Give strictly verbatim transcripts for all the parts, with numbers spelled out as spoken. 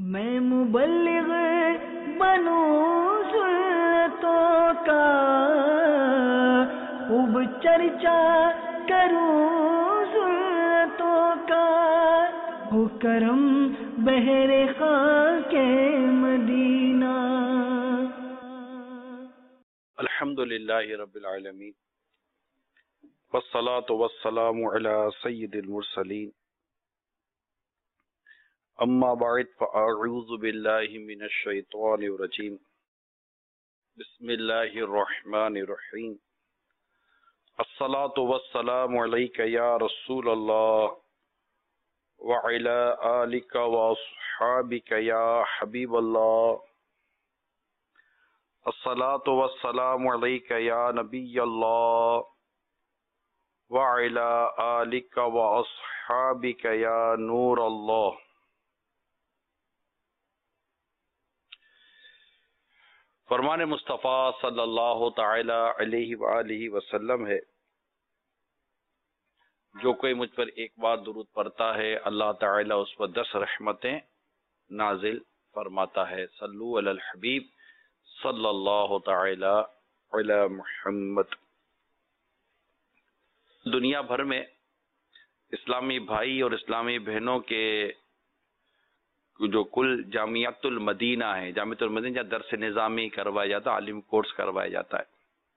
میں مبلغ بنوں سنتوں کا، خوب چرچا کروں سنتوں کا، ہو کرم بہر خاک مدینہ۔ الحمد للہ رب العالمین، والصلاة والسلام علی سید المرسلین، اما بعد فاعوذ باللہ من الشیطان الرجیم، بسم اللہ الرحمن الرحیم۔ الصلاة والسلام علیک یا رسول اللہ وعلی آلک واصحابک یا حبیب اللہ۔ الصلاة والسلام علیک یا نبی اللہ وعلی آلک واصحابک یا نور اللہ۔ فرمان مصطفیٰ صلی اللہ تعالی علیہ وآلہ وسلم ہے، جو کوئی مجھ پر ایک بار درود پڑھتا ہے اللہ تعالی اس پر دس رحمتیں نازل فرماتا ہے۔ صلو علی الحبیب صلی اللہ تعالی علی محمد۔ دنیا بھر میں اسلامی بھائی اور اسلامی بہنوں کے جو کل جامعۃ المدینہ ہیں، جامعۃ المدینہ جہاں درس نظامی کروایا جاتا ہے، عالم کورس کروایا جاتا ہے،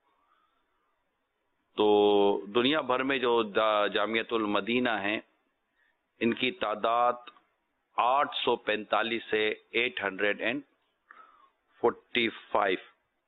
تو دنیا بھر میں جو جامعۃ المدینہ ہیں ان کی تعداد آٹھ سو پینتالیس سے eight hundred and forty five,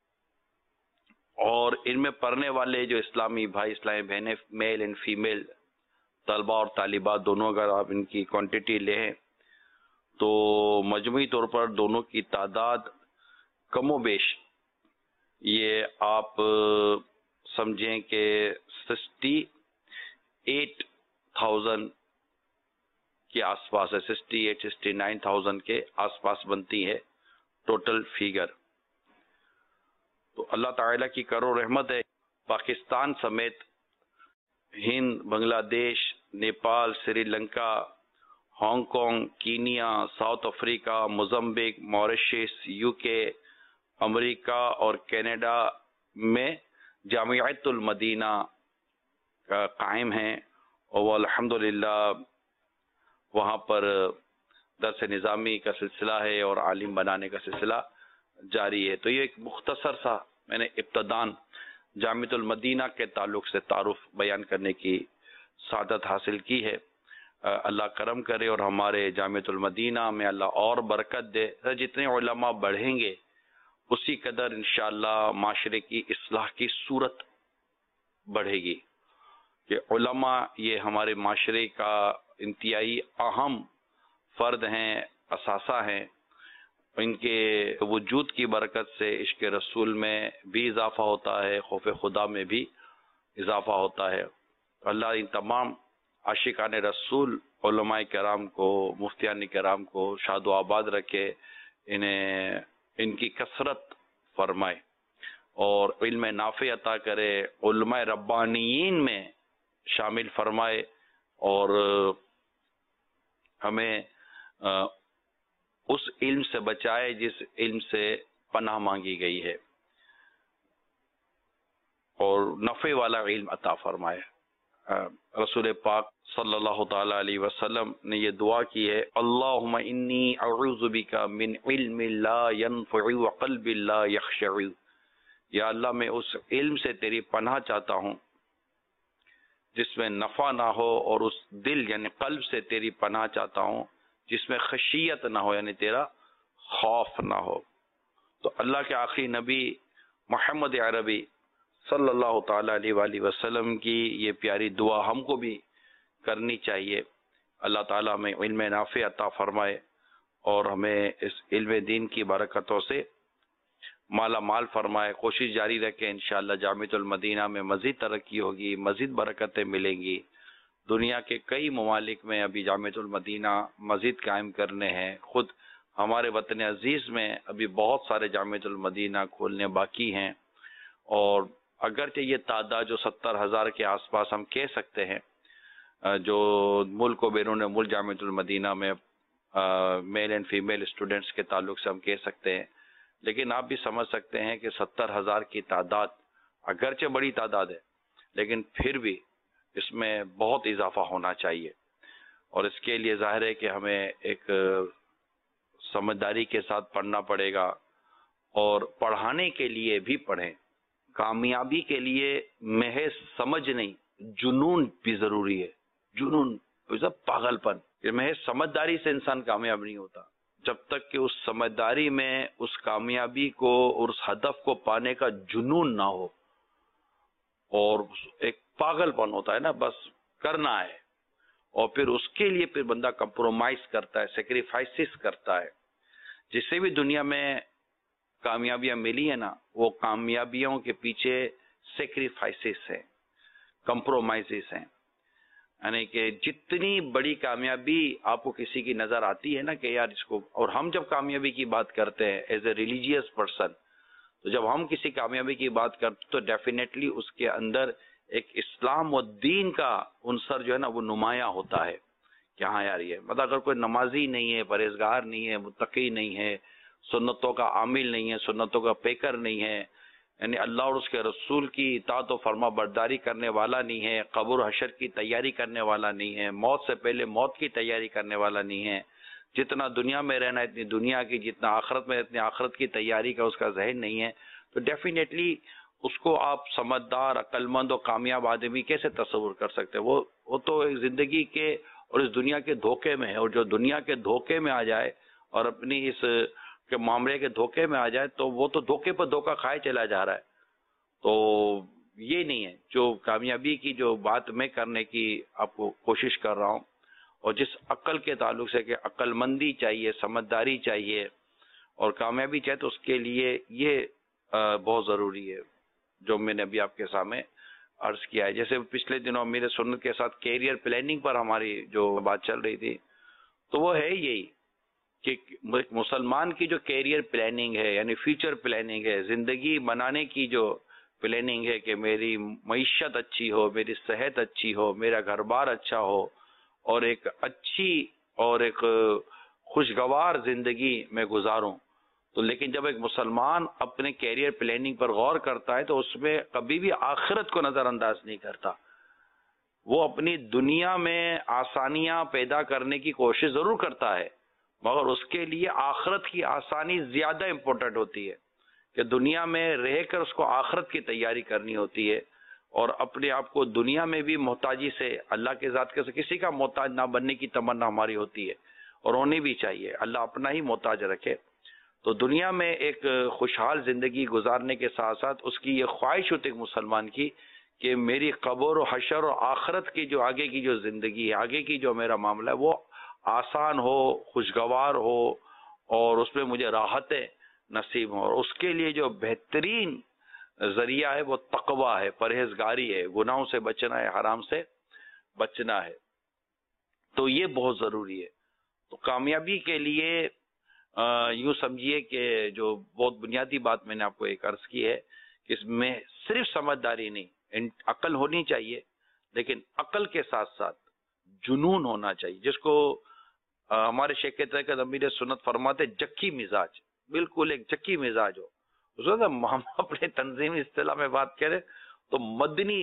اور ان میں پڑھنے والے جو اسلامی بھائی اسلامی بہنیں میل اینڈ فیمیل طلباء اور طالبات دونوں اگر آپ ان کی کوانٹٹی لیں تو مجموعی طور پر دونوں کی تعداد کم و بیش یہ آپ سمجھیں کہ سکسٹی ایٹ تھاؤزینڈ کے آس پاس ہے، sixty eight sixty nine thousand کے آس پاس بنتی ہے ٹوٹل فیگر۔ تو اللہ تعالیٰ کی کرو رحمت ہے، پاکستان سمیت Hind, Bangladesh, Nepal, Sri Lanka, Hong Kong, Kenya, South Africa, Mozambique, Mauritius, U K, America اور کینیڈا میں جامعۃ المدینہ قائم ہیں، اور وہ الحمدللہ وہاں پر درس نظامی کا سلسلہ ہے اور عالم بنانے کا سلسلہ جاری ہے۔ تو یہ ایک مختصر سا میں نے ابتدان جامعۃ المدینہ کے تعلق سے تعارف بیان کرنے کی سعادت حاصل کی ہے۔ اللہ کرم کرے اور ہمارے جامعۃ المدینہ میں اللہ اور برکت دے۔ جتنے علماء بڑھیں گے اسی قدر انشاءاللہ معاشرے کی اصلاح کی صورت بڑھے گی، کہ علماء یہ ہمارے معاشرے کا انتہائی اہم فرد ہیں، اثاثہ ہیں، ان کے وجود کی برکت سے عشق رسول میں بھی اضافہ ہوتا ہے، خوف خدا میں بھی اضافہ ہوتا ہے۔ اللہ ان تمام عاشقان رسول علماء کرام کو، مفتیان کرام کو شاد و آباد رکھے، انہیں ان کی کثرت فرمائے اور علم نافع عطا کرے، علماء ربانیین میں شامل فرمائے، اور ہمیں اس علم سے بچائے جس علم سے پناہ مانگی گئی ہے، اور نفع والا علم عطا فرمائے۔ رسول پاک صلی اللہ تعالی علیہ وسلم نے یہ دعا کی ہے، اللہم انی اعوذ بک من علم لا ينفع وقلب لا یخشع۔ یا اللہ میں اس علم سے تیری پناہ چاہتا ہوں جس میں نفع نہ ہو، اور اس دل یعنی قلب سے تیری پناہ چاہتا ہوں جس میں خشیت نہ ہو، یعنی تیرا خوف نہ ہو۔ تو اللہ کے آخری نبی محمد عربی صلی اللہ تعالی علیہ وآلہ وسلم کی یہ پیاری دعا ہم کو بھی کرنی چاہیے۔ اللہ تعالیٰ ہمیں علم نافع عطا فرمائے اور ہمیں اس علم دین کی برکتوں سے مالا مال فرمائے۔ کوشش جاری رکھیں، انشاءاللہ جامعۃ المدینہ میں مزید ترقی ہوگی، مزید برکتیں ملیں گی۔ دنیا کے کئی ممالک میں ابھی جامعۃ المدینہ مزید قائم کرنے ہیں، خود ہمارے وطن عزیز میں ابھی بہت سارے جامعۃ المدینہ کھولنے باقی ہیں، اور اگرچہ یہ تعداد جو ستر ہزار کے آس پاس ہم کہہ سکتے ہیں جو ملک و بیرون ملک جامعۃ المدینہ میں میل اینڈ فیمیل اسٹوڈنٹس کے تعلق سے ہم کہہ سکتے ہیں، لیکن آپ بھی سمجھ سکتے ہیں کہ ستر ہزار کی تعداد اگرچہ بڑی تعداد ہے، لیکن پھر بھی اس میں بہت اضافہ ہونا چاہیے، اور اس کے لیے ظاہر ہے کہ ہمیں ایک سمجھداری کے ساتھ پڑھنا پڑے گا، اور پڑھانے کے لیے بھی پڑھیں۔ کامیابی کے لیے محض سمجھ نہیں، جنون بھی ضروری ہے، جنون پاگل پن۔ محض سمجھداری سے انسان کامیاب نہیں ہوتا، جب تک کہ اس سمجھداری میں اس کامیابی کو اور اس ہدف کو پانے کا جنون نہ ہو، اور ایک پاگل پن ہوتا ہے نا، بس کرنا ہے، اور پھر اس کے لیے پھر بندہ کمپرومائز کرتا ہے، سیکریفائسز کرتا ہے۔ جس سے بھی دنیا میں کامیابیاں ملی ہیں نا، وہ کامیابیوں کے پیچھے سیکریفائسز ہیں، کمپرومائزز ہیں، یعنی کہ جتنی بڑی کامیابی آپ کو کسی کی نظر آتی ہے نا کہ یار اس کو، اور ہم جب کامیابی کی بات کرتے ہیں ایز اے ریلیجیس پرسن، تو جب ہم کسی کامیابی کی بات کرتے ہیں تو ڈیفینیٹلی اس کے اندر ایک اسلام و دین کا عنصر جو ہے نا وہ نمایاں ہوتا ہے کہ ہاں یار یہ مطلب اگر کوئی نمازی نہیں ہے، پرہیزگار نہیں ہے، متقی نہیں ہے، سنتوں کا عامل نہیں ہے، سنتوں کا پیکر نہیں ہے، یعنی اللہ اور اس کے رسول کی اطاعت و فرما برداری کرنے والا نہیں ہے، قبر و حشر کی تیاری کرنے والا نہیں ہے، موت سے پہلے موت کی تیاری کرنے والا نہیں ہے، جتنا دنیا میں رہنا اتنی دنیا کی، جتنا آخرت میں اتنی آخرت کی تیاری کا اس کا ذہن نہیں ہے، تو ڈیفینیٹلی اس کو آپ سمجھدار، عقل مند اور کامیاب آدمی کیسے تصور کر سکتے ہیں؟ وہ وہ تو ایک زندگی کے اور اس دنیا کے دھوکے میں ہے، اور جو دنیا کے دھوکے میں آ جائے اور اپنی اس کے معاملے کے دھوکے میں آ جائے تو وہ تو دھوکے پر دھوکہ کھائے چلا جا رہا ہے۔ تو یہ نہیں ہے جو کامیابی کی جو بات میں کرنے کی آپ کو کوشش کر رہا ہوں، اور جس عقل کے تعلق سے کہ عقل مندی چاہیے، سمجھداری چاہیے اور کامیابی چاہیے، تو اس کے لیے یہ بہت ضروری ہے جو میں نے ابھی آپ کے سامنے عرض کیا ہے۔ جیسے پچھلے دنوں میرے سنت کے ساتھ کیریئر پلاننگ پر ہماری جو بات چل رہی تھی، تو وہ ہے یہی کہ ایک مسلمان کی جو کیریئر پلاننگ ہے، یعنی فیوچر پلاننگ ہے، زندگی بنانے کی جو پلاننگ ہے کہ میری معیشت اچھی ہو، میری صحت اچھی ہو، میرا گھر بار اچھا ہو، اور ایک اچھی اور ایک خوشگوار زندگی میں گزاروں، تو لیکن جب ایک مسلمان اپنے کیریئر پلاننگ پر غور کرتا ہے تو اس میں کبھی بھی آخرت کو نظر انداز نہیں کرتا۔ وہ اپنی دنیا میں آسانیاں پیدا کرنے کی کوشش ضرور کرتا ہے، مگر اس کے لیے آخرت کی آسانی زیادہ امپورٹنٹ ہوتی ہے، کہ دنیا میں رہ کر اس کو آخرت کی تیاری کرنی ہوتی ہے، اور اپنے آپ کو دنیا میں بھی محتاجی سے، اللہ کے ذات کے سے کسی کا محتاج نہ بننے کی تمنا ہماری ہوتی ہے، اور ہونی بھی چاہیے، اللہ اپنا ہی محتاج رکھے۔ تو دنیا میں ایک خوشحال زندگی گزارنے کے ساتھ ساتھ اس کی یہ خواہش ہوتی ہے مسلمان کی کہ میری قبر و حشر و آخرت کی جو آگے کی جو زندگی ہے، آگے کی جو میرا معاملہ ہے، وہ آسان ہو، خوشگوار ہو، اور اس میں مجھے راحتیں نصیب ہوں، اور اس کے لیے جو بہترین ذریعہ ہے وہ تقوی ہے، پرہیزگاری ہے، گناہوں سے بچنا ہے، حرام سے بچنا ہے۔ تو یہ بہت ضروری ہے۔ تو کامیابی کے لیے یوں سمجھیے کہ جو بہت بنیادی بات میں نے آپ کو ایک عرض کی ہے کہ اس میں صرف سمجھداری نہیں، عقل ہونی چاہیے، لیکن عقل کے ساتھ ساتھ جنون ہونا چاہیے، جس کو ہمارے شیخ طریقت امیر سنت فرماتے جکی مزاج، بالکل ایک جکی مزاج ہو۔ اس وقت ہم اپنے تنظیمی اصطلاح میں بات کریں تو مدنی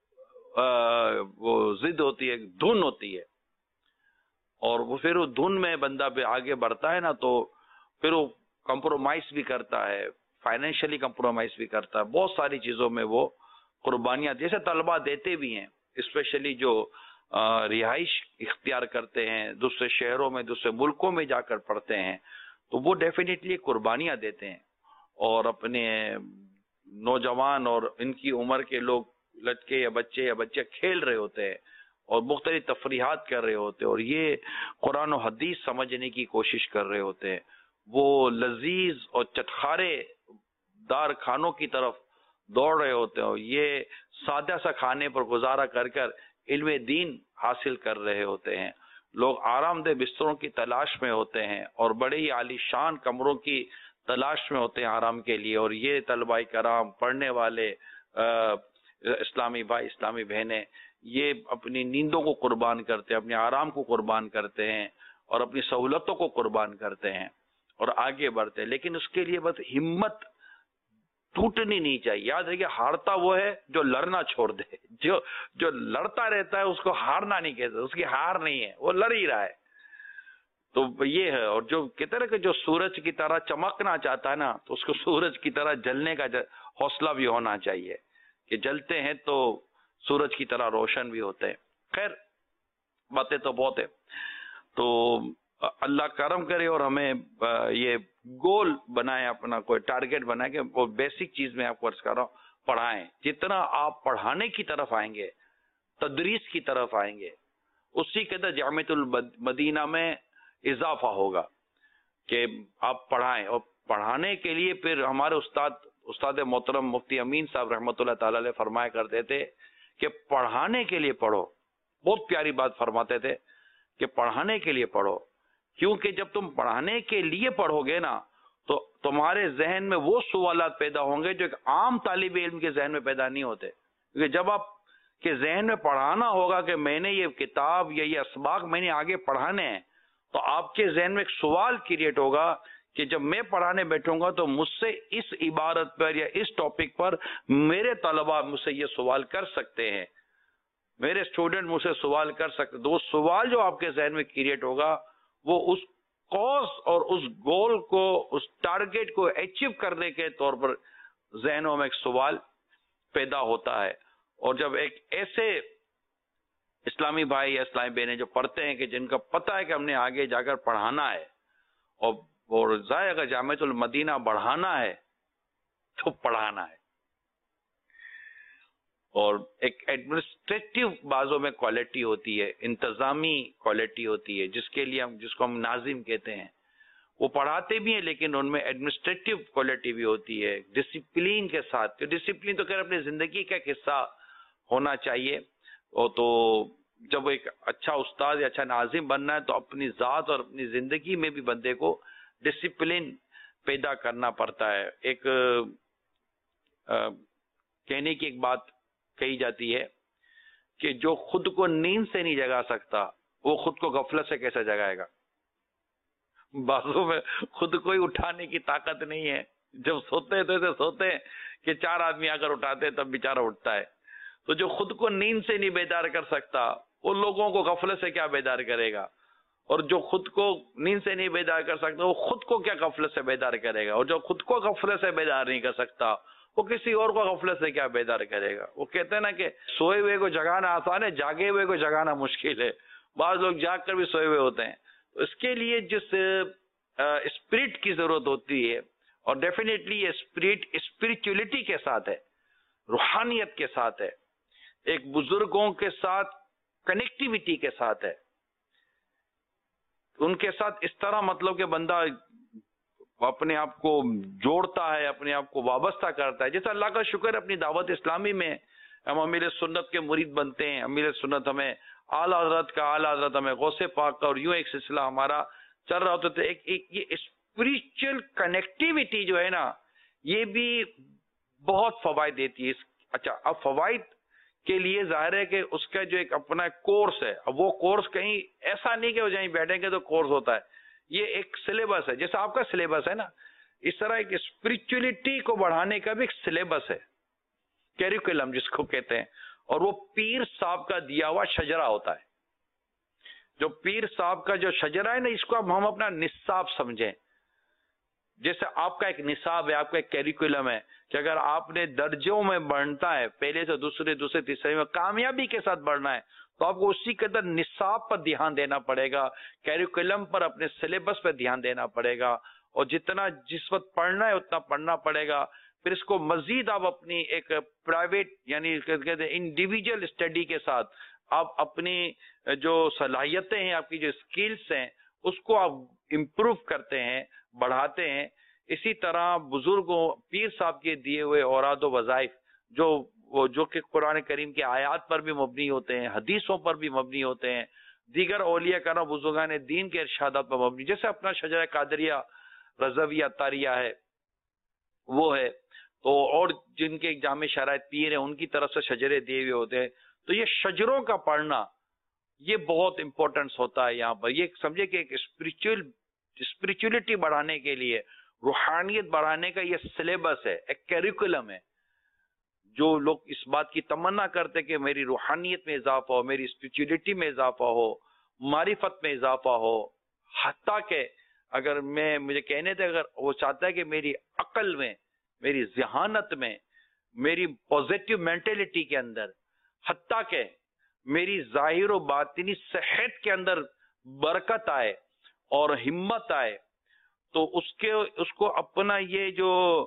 وہ ضد ہوتی ہے، دھن ہوتی ہے، اور وہ پھر وہ دھن میں بندہ پہ آگے بڑھتا ہے نا، تو پھر وہ کمپرومائز بھی کرتا ہے، فائنینشلی کمپرومائز بھی کرتا ہے، بہت ساری چیزوں میں وہ قربانیاں جیسے طلبہ دیتے بھی ہیں، اسپیشلی جو رہائش اختیار کرتے ہیں، دوسرے شہروں میں، دوسرے ملکوں میں جا کر پڑھتے ہیں، تو وہ ڈیفینیٹلی قربانیاں دیتے ہیں، اور اپنے نوجوان اور ان کی عمر کے لوگ لڑکے یا بچے یا بچے کھیل رہے ہوتے ہیں اور مختلف تفریحات کر رہے ہوتے ہیں، اور یہ قرآن و حدیث سمجھنے کی کوشش کر رہے ہوتے ہیں، وہ لذیذ اور چٹخارے دار کھانوں کی طرف دوڑ رہے ہوتے ہیں، اور یہ سادہ سا کھانے پر گزارا کر کر علم دین حاصل کر رہے ہوتے ہیں۔ لوگ آرام دہ بستروں کی تلاش میں ہوتے ہیں اور بڑے ہی عالی شان کمروں کی تلاش میں ہوتے ہیں آرام کے لیے، اور یہ طلباء کرام، پڑھنے والے اسلامی بھائی، اسلامی بہنیں، یہ اپنی نیندوں کو قربان کرتے ہیں، اپنے آرام کو قربان کرتے ہیں، اور اپنی سہولتوں کو قربان کرتے ہیں اور آگے بڑھتے ہیں، لیکن اس کے لیے بس ہمت ٹوٹنی نہیں چاہیے. یاد رکھیے ہارتا وہ ہے جو لڑنا چھوڑ دے. جو جو لڑتا رہتا ہے اس کو ہارنا نہیں کہتے، اس کی ہار نہیں ہے، وہ لڑ ہی رہا ہے. تو یہ ہے. اور جو کہتے ہیں کہ جو سورج کی طرح چمکنا چاہتا ہے نا، تو اس کو سورج کی طرح جلنے کا حوصلہ بھی ہونا چاہیے کہ جلتے ہیں تو سورج کی طرح روشن بھی ہوتے ہیں. خیر باتیں تو بہت ہے. تو اللہ کرم کرے اور ہمیں یہ گول بنائے، اپنا کوئی ٹارگٹ بنائے کہ وہ بیسک چیز میں آپ کو عرض کر رہا ہوں پڑھائیں. جتنا آپ پڑھانے کی طرف آئیں گے، تدریس کی طرف آئیں گے، اسی کے اندر جامعۃ المدینہ میں اضافہ ہوگا کہ آپ پڑھائیں. اور پڑھانے کے لیے پھر ہمارے استاد استاد محترم مفتی امین صاحب رحمۃ اللہ تعالی علیہ فرمایا کرتے تھے کہ پڑھانے کے لیے پڑھو. بہت پیاری بات فرماتے تھے کہ پڑھانے کے لیے پڑھو، کیونکہ جب تم پڑھانے کے لیے پڑھو گے نا تو تمہارے ذہن میں وہ سوالات پیدا ہوں گے جو ایک عام طالب علم کے ذہن میں پیدا نہیں ہوتے. کیونکہ جب آپ کے ذہن میں پڑھانا ہوگا کہ میں نے یہ کتاب یا یہ اسباق میں نے آگے پڑھانے ہیں، تو آپ کے ذہن میں ایک سوال کریٹ ہوگا کہ جب میں پڑھانے بیٹھوں گا تو مجھ سے اس عبارت پر یا اس ٹاپک پر میرے طلباء مجھ سے یہ سوال کر سکتے ہیں، میرے اسٹوڈنٹ مجھ سے سوال کر سکتے. تو وہ سوال جو آپ کے ذہن میں کریٹ ہوگا وہ اس کوز اور اس گول کو، اس ٹارگٹ کو اچیو کرنے کے طور پر ذہنوں میں ایک سوال پیدا ہوتا ہے. اور جب ایک ایسے اسلامی بھائی یا اسلامی بہنیں جو پڑھتے ہیں کہ جن کا پتہ ہے کہ ہم نے آگے جا کر پڑھانا ہے اور اور ظاہر اگر جامعۃ المدینہ بڑھانا ہے تو پڑھانا ہے. اور ایک ایڈمنسٹریٹو بازوں میں کوالٹی ہوتی ہے، انتظامی کوالٹی ہوتی ہے، جس کے لیے ہم جس کو ہم ناظم کہتے ہیں. وہ پڑھاتے بھی ہیں لیکن ان میں ایڈمنسٹریٹو کوالٹی بھی ہوتی ہے، ڈسپلین کے ساتھ. تو ڈسپلین تو خیر اپنی زندگی کا ایک حصہ ہونا چاہیے. اور تو جب ایک اچھا استاد یا اچھا ناظم بننا ہے تو اپنی ذات اور اپنی زندگی میں بھی بندے کو ڈسپلن پیدا کرنا پڑتا ہے. ایک کہنے کی ایک بات کہی جاتی ہے کہ جو خود کو نیند سے نہیں جگا سکتا وہ خود کو غفلت سے کیسے جگائے گا. بازوں میں خود کو ہی اٹھانے کی طاقت نہیں ہے. جب سوتے ہیں تو ایسے سوتے ہیں کہ چار آدمی آ کر اٹھاتے ہیں تب بیچارہ اٹھتا ہے. تو جو خود کو نیند سے نہیں بیدار کر سکتا وہ لوگوں کو غفلت سے کیا بیدار کرے گا. اور جو خود کو نیند سے نہیں بیدار کر سکتا وہ خود کو کیا غفلت سے بیدار کرے گا. اور جو خود کو غفلت سے بیدار نہیں کر سکتا وہ کسی اور کو غفلت سے کیا بیدار کرے گا. وہ کہتے ہیں نا کہ سوئے ہوئے کو جگانا آسان ہے، جاگے ہوئے کو جگانا مشکل ہے. بعض لوگ جاگ کر بھی سوئے ہوئے ہوتے ہیں. اس کے لیے جس اسپرٹ کی ضرورت ہوتی ہے، اور ڈیفینیٹلی یہ اسپرٹ اسپرچولیٹی کے ساتھ ہے، روحانیت کے ساتھ ہے، ایک بزرگوں کے ساتھ کنیکٹیویٹی کے ساتھ ہے. ان کے ساتھ اس طرح مطلب کہ بندہ اپنے آپ کو جوڑتا ہے، اپنے آپ کو وابستہ کرتا ہے. جیسا اللہ کا شکر اپنی دعوت اسلامی میں ہم امیر سنت کے مرید بنتے ہیں. امیر سنت ہمیں اعلیٰ حضرت کا، اعلیٰ حضرت ہمیں غوث پاک کا، اور یوں ایک سلسلہ ہمارا چل رہا ہوتا تھا. ایک, ایک یہ اسپریچل کنیکٹیویٹی جو ہے نا یہ بھی بہت فوائد دیتی ہے. اچھا اب فوائد کے لیے ظاہر ہے کہ اس کا جو ایک اپنا کورس ہے، اب وہ کورس کہیں ایسا نہیں کہ وہ جائیں بیٹھیں گے تو کورس ہوتا ہے. یہ ایک سلیبس ہے، جیسا آپ کا سلیبس ہے نا، اس طرح ایک اسپرچولیٹی کو بڑھانے کا بھی ایک سلیبس ہے، کیریکولم جس کو کہتے ہیں. اور وہ پیر صاحب کا دیا ہوا شجرہ ہوتا ہے. جو پیر صاحب کا جو شجرہ ہے نا، اس کو ہم اپنا نصاب سمجھیں. جیسے آپ کا ایک نصاب ہے، آپ کا ایک کیریکولم ہے کہ اگر آپ نے درجوں میں بڑھتا ہے، پہلے سے دوسرے دوسرے تیسرے میں کامیابی کے ساتھ بڑھنا ہے، تو آپ کو اسی کے اندر نصاب پر دھیان دینا پڑے گا، کیریکولم پر، اپنے سلیبس پر دھیان دینا پڑے گا. اور جتنا جس وقت پڑھنا ہے اتنا پڑھنا پڑے گا. پھر اس کو مزید آپ اپنی ایک پرائیویٹ یعنی کہتے ہیں انڈیویجول اسٹڈی کے ساتھ آپ اپنی جو صلاحیتیں ہیں، آپ کی جو اسکلس ہیں، اس کو آپ امپروو کرتے ہیں، بڑھاتے ہیں. اسی طرح بزرگوں پیر صاحب کے دیے ہوئے اوراد و وظائف جو وہ جو کہ قرآن کریم کی آیات پر بھی مبنی ہوتے ہیں، حدیثوں پر بھی مبنی ہوتے ہیں، دیگر اولیاء کرام بزرگان دین کے ارشادات پر مبنی، جیسے اپنا شجرہ قادریہ رضویہ طاریہ ہے وہ ہے. تو اور جن کے جامع شرائط پیر ہیں ان کی طرف سے شجرے دیے ہوئے ہوتے ہیں. تو یہ شجروں کا پڑھنا یہ بہت امپورٹنس ہوتا ہے یہاں پر. یہ سمجھے کہ ایک اسپریچول اسپریچولیٹی بڑھانے کے لیے، روحانیت بڑھانے کا یہ سلیبس ہے، ایک کیریکولم ہے. جو لوگ اس بات کی تمنا کرتے کہ میری روحانیت میں اضافہ ہو، میری اسپریچولیٹی میں اضافہ ہو، معرفت میں اضافہ ہو، حتیٰ کہ اگر میں مجھے کہنے تھے اگر وہ چاہتا ہے کہ میری عقل میں، میری ذہانت میں، میری پازیٹیو مینٹلٹی کے اندر، حتیٰ کہ میری ظاہر و باطنی صحت کے اندر برکت آئے اور ہمت آئے، تو اس کے اس کو اپنا یہ جو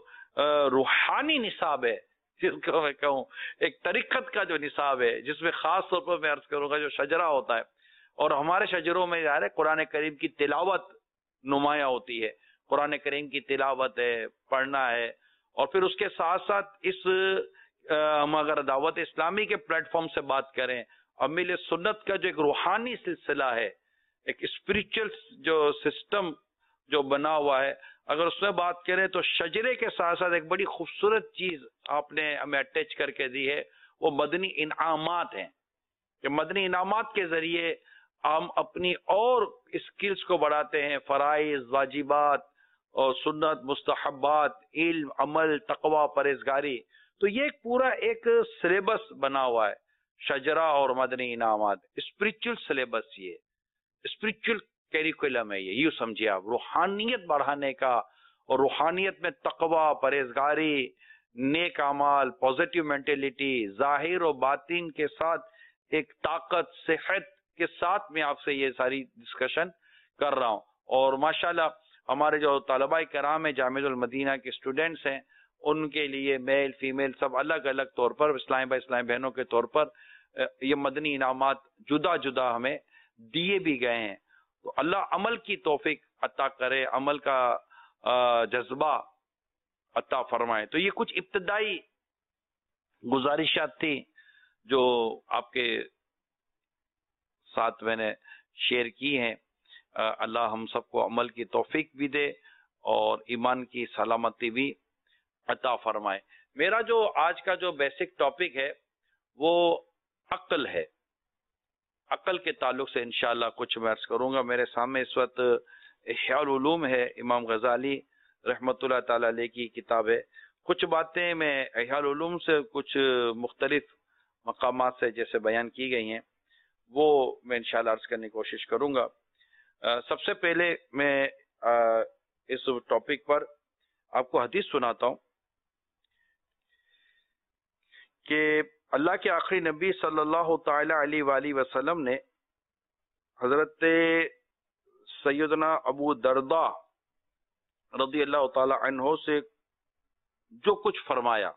روحانی نصاب ہے، جس کو میں کہوں ایک طریقت کا جو نصاب ہے، جس میں خاص طور پر میں عرض کروں گا جو شجرہ ہوتا ہے، اور ہمارے شجروں میں یار قرآن کریم کی تلاوت نمایاں ہوتی ہے، قرآن کریم کی تلاوت ہے، پڑھنا ہے. اور پھر اس کے ساتھ ساتھ اس ہم اگر دعوت اسلامی کے پلیٹ فارم سے بات کریں، امیل سنت کا جو ایک روحانی سلسلہ ہے، ایک اسپریچل جو سسٹم جو بنا ہوا ہے، اگر اس میں بات کریں تو شجرے کے ساتھ ساتھ ایک بڑی خوبصورت چیز آپ نے ہمیں اٹیچ کر کے دی ہے، وہ مدنی انعامات ہیں. کہ مدنی انعامات کے ذریعے ہم اپنی اور اسکلز کو بڑھاتے ہیں، فرائض، واجبات اور سنت، مستحبات، علم، عمل، تقوی، پرہیزگاری. تو یہ ایک پورا ایک سلیبس بنا ہوا ہے، شجرہ اور مدنی انعامات، اسپریچول سلیبس، یہ اسپریچول کیریکولم ہے. یہ یوں سمجھیے آپ، روحانیت بڑھانے کا، اور روحانیت میں تقوی، پرہیزگاری، نیک اعمال، پازیٹیو مینٹلٹی، ظاہر و باطن کے ساتھ ایک طاقت، صحت کے ساتھ میں آپ سے یہ ساری ڈسکشن کر رہا ہوں. اور ماشاءاللہ ہمارے جو طلباء کرام ہیں جامعہ المدینہ کے اسٹوڈنٹس ہیں، ان کے لیے میل فیمیل سب الگ الگ طور پر، اسلام بھائی اسلام بہنوں کے طور پر یہ مدنی انعامات جدا جدا ہمیں دیے بھی گئے ہیں. تو اللہ عمل کی توفیق عطا کرے، عمل کا جذبہ عطا فرمائے. تو یہ کچھ ابتدائی گزارشات تھی جو آپ کے ساتھ میں نے شیئر کی ہیں. اللہ ہم سب کو عمل کی توفیق بھی دے اور ایمان کی سلامتی بھی عطا فرمائے. میرا جو آج کا جو بیسک ٹاپک ہے وہ عقل ہے. عقل کے تعلق سے انشاءاللہ کچھ میں عرض کروں گا. میرے سامنے اس وقت احیاء العلوم ہے، امام غزالی رحمۃ اللہ تعالی علیہ کی کتاب ہے. کچھ باتیں میں احیاء العلوم سے کچھ مختلف مقامات سے جیسے بیان کی گئی ہیں وہ میں انشاءاللہ عرض کرنے کی کوشش کروں گا. سب سے پہلے میں اس ٹاپک پر آپ کو حدیث سناتا ہوں کہ اللہ کے آخری نبی صلی اللہ تعالی علیہ وآلہ وسلم نے حضرت سیدنا ابو درداء رضی اللہ تعالی عنہ سے جو کچھ فرمایا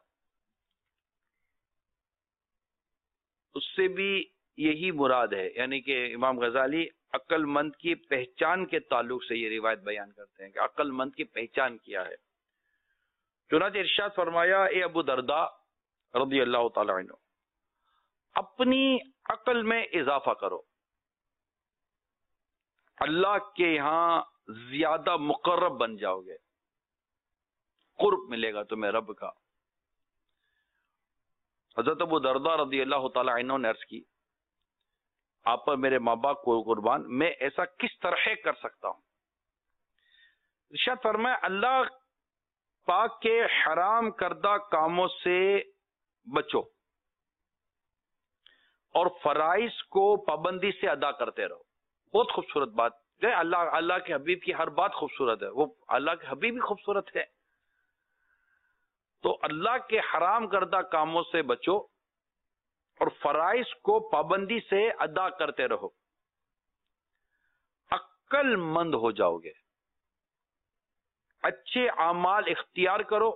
اس سے بھی یہی مراد ہے. یعنی کہ امام غزالی عقل مند کی پہچان کے تعلق سے یہ روایت بیان کرتے ہیں کہ عقل مند کی پہچان کیا ہے. چنانچہ ارشاد فرمایا، اے ابو درداء رضی اللہ تعالی عنہ، اپنی عقل میں اضافہ کرو، اللہ کے یہاں زیادہ مقرب بن جاؤ گے، قرب ملے گا تمہیں رب کا. حضرت ابو درداء رضی اللہ تعالی عنہ نے عرض کی، آپ پر میرے ماں باپ کو قربان، میں ایسا کس طرح کر سکتا ہوں؟ ارشاد فرمایا، اللہ پاک کے حرام کردہ کاموں سے بچو اور فرائض کو پابندی سے ادا کرتے رہو. بہت خوبصورت بات ہے. اللہ اللہ کے حبیب کی ہر بات خوبصورت ہے، وہ اللہ کے حبیب بھی خوبصورت ہے. تو اللہ کے حرام کردہ کاموں سے بچو اور فرائض کو پابندی سے ادا کرتے رہو، عقل مند ہو جاؤ گے. اچھے اعمال اختیار کرو،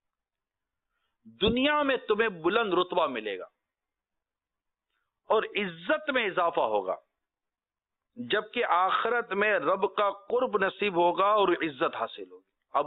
دنیا میں تمہیں بلند رتبہ ملے گا اور عزت میں اضافہ ہوگا، جبکہ آخرت میں رب کا قرب نصیب ہوگا اور عزت حاصل ہوگی. اب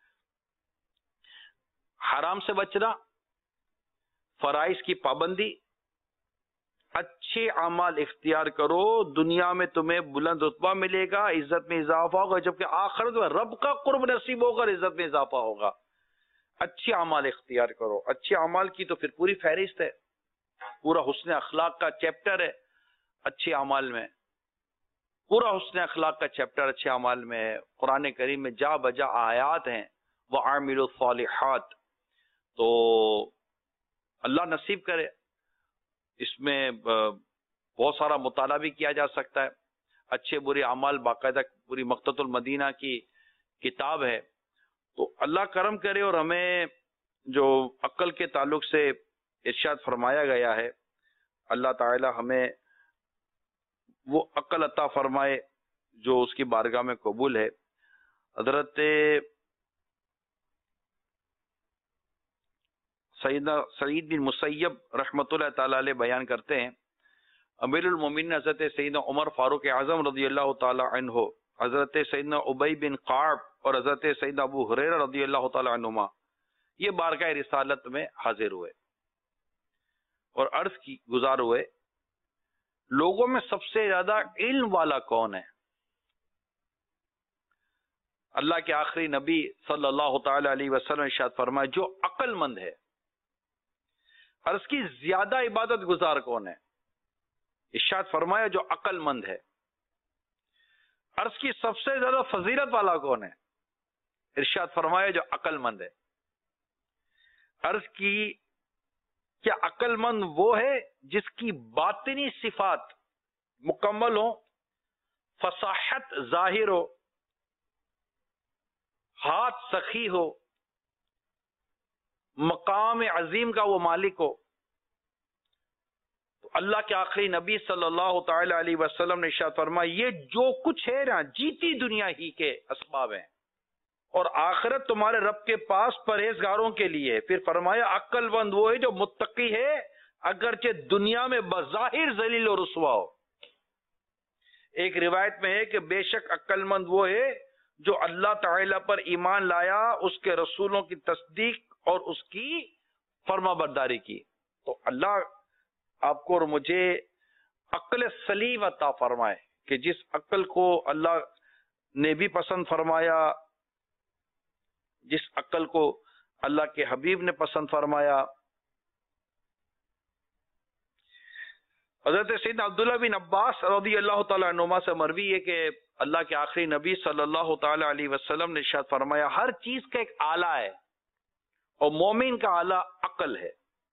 حرام سے بچنا، فرائض کی پابندی، اچھے اعمال اختیار کرو، دنیا میں تمہیں بلند رتبہ ملے گا، عزت میں اضافہ ہوگا، جبکہ آخرت میں رب کا قرب نصیب ہوگا اور عزت میں اضافہ ہوگا. اچھے اعمال اختیار کرو. اچھے اعمال کی تو پھر پوری فہرست ہے، پورا حسن اخلاق کا چیپٹر ہے. اچھے اعمال میں، پورا حسن اخلاق کا چیپٹر اچھے اعمال میں ہے، قرآن کریم میں جا بجا آیات ہیں وَعَامِلُوا الصَّالِحَاتِ. تو اللہ نصیب کرے. اس میں بہت سارا مطالعہ بھی کیا جا سکتا ہے. اچھے برے اعمال باقاعدہ پوری مقتۃ المدینہ کی کتاب ہے. تو اللہ کرم کرے اور ہمیں جو عقل کے تعلق سے ارشاد فرمایا گیا ہے، اللہ تعالی ہمیں وہ عقل عطا فرمائے جو اس کی بارگاہ میں قبول ہے. حضرت سیدنا سعید بن مسیب رحمۃ اللہ تعالی علیہ بیان کرتے ہیں، امیر المومنین حضرت سیدنا عمر فاروق اعظم رضی اللہ تعالی عنہ، حضرت سیدنا ابی بن قعب اور حضرت سیدنا ابو ہریرہ رضی اللہ تعالی عنہما یہ بارگاہ رسالت میں حاضر ہوئے اور عرض کی گزار ہوئے، لوگوں میں سب سے زیادہ علم والا کون ہے؟ اللہ کے آخری نبی صلی اللہ تعالی علیہ وسلم ارشاد فرمائے جو عقل مند ہے. عرض کی زیادہ عبادت گزار کون ہے؟ ارشاد فرمایا جو عقل مند ہے. عرض کی سب سے زیادہ فضیلت والا کون ہے؟ ارشاد فرمایا جو عقل مند ہے. عرض کی کیا عقل مند وہ ہے جس کی باطنی صفات مکمل ہو، فصاحت ظاہر ہو، ہاتھ سخی ہو، مقام عظیم کا وہ مالک ہو؟ تو اللہ کے آخری نبی صلی اللہ تعالی علیہ وسلم نے ارشاد فرمایا یہ جو کچھ ہے نا جیتی دنیا ہی کے اسباب ہیں، اور آخرت تمہارے رب کے پاس پرہیزگاروں کے لیے. پھر فرمایا عقل مند وہ ہے جو متقی ہے اگرچہ دنیا میں بظاہر ذلیل و رسوا ہو. ایک روایت میں ہے کہ بے شک عقل مند وہ ہے جو اللہ تعالی پر ایمان لایا، اس کے رسولوں کی تصدیق اور اس کی فرما برداری کی. تو اللہ آپ کو اور مجھے عقل سلیم عطا فرمائے کہ جس عقل کو اللہ نے بھی پسند فرمایا، جس عقل کو اللہ کے حبیب نے پسند فرمایا. حضرت سیدنا عبداللہ بن عباس رضی اللہ تعالیٰ عنہما سے مروی ہے کہ اللہ کے آخری نبی صلی اللہ تعالی علیہ وسلم نے ارشاد فرمایا ہر چیز کا ایک آلہ ہے اور مومن کا آلہ عقل ہے.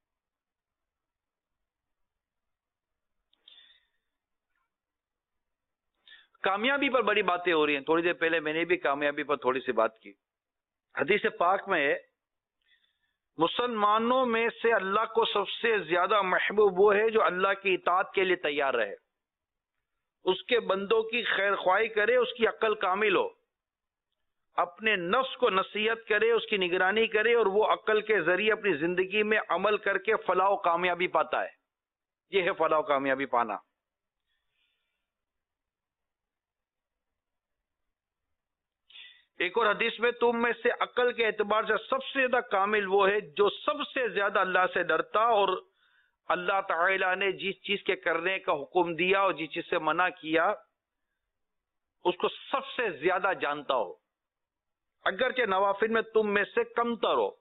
کامیابی پر بڑی باتیں ہو رہی ہیں. تھوڑی دیر پہلے میں نے بھی کامیابی پر تھوڑی سی بات کی. حدیث پاک میں ہے مسلمانوں میں سے اللہ کو سب سے زیادہ محبوب وہ ہے جو اللہ کی اطاعت کے لیے تیار رہے، اس کے بندوں کی خیر خواہی کرے، اس کی عقل کامل ہو، اپنے نفس کو نصیحت کرے، اس کی نگرانی کرے، اور وہ عقل کے ذریعے اپنی زندگی میں عمل کر کے فلاح و کامیابی پاتا ہے. یہ ہے فلاح و کامیابی پانا. ایک اور حدیث میں تم میں سے عقل کے اعتبار سے سب سے زیادہ کامل وہ ہے جو سب سے زیادہ اللہ سے ڈرتا اور اللہ تعالی نے جس چیز کے کرنے کا حکم دیا اور جس چیز سے منع کیا اس کو سب سے زیادہ جانتا ہو، اگرچہ نوافل میں تم میں سے کم تر ہو.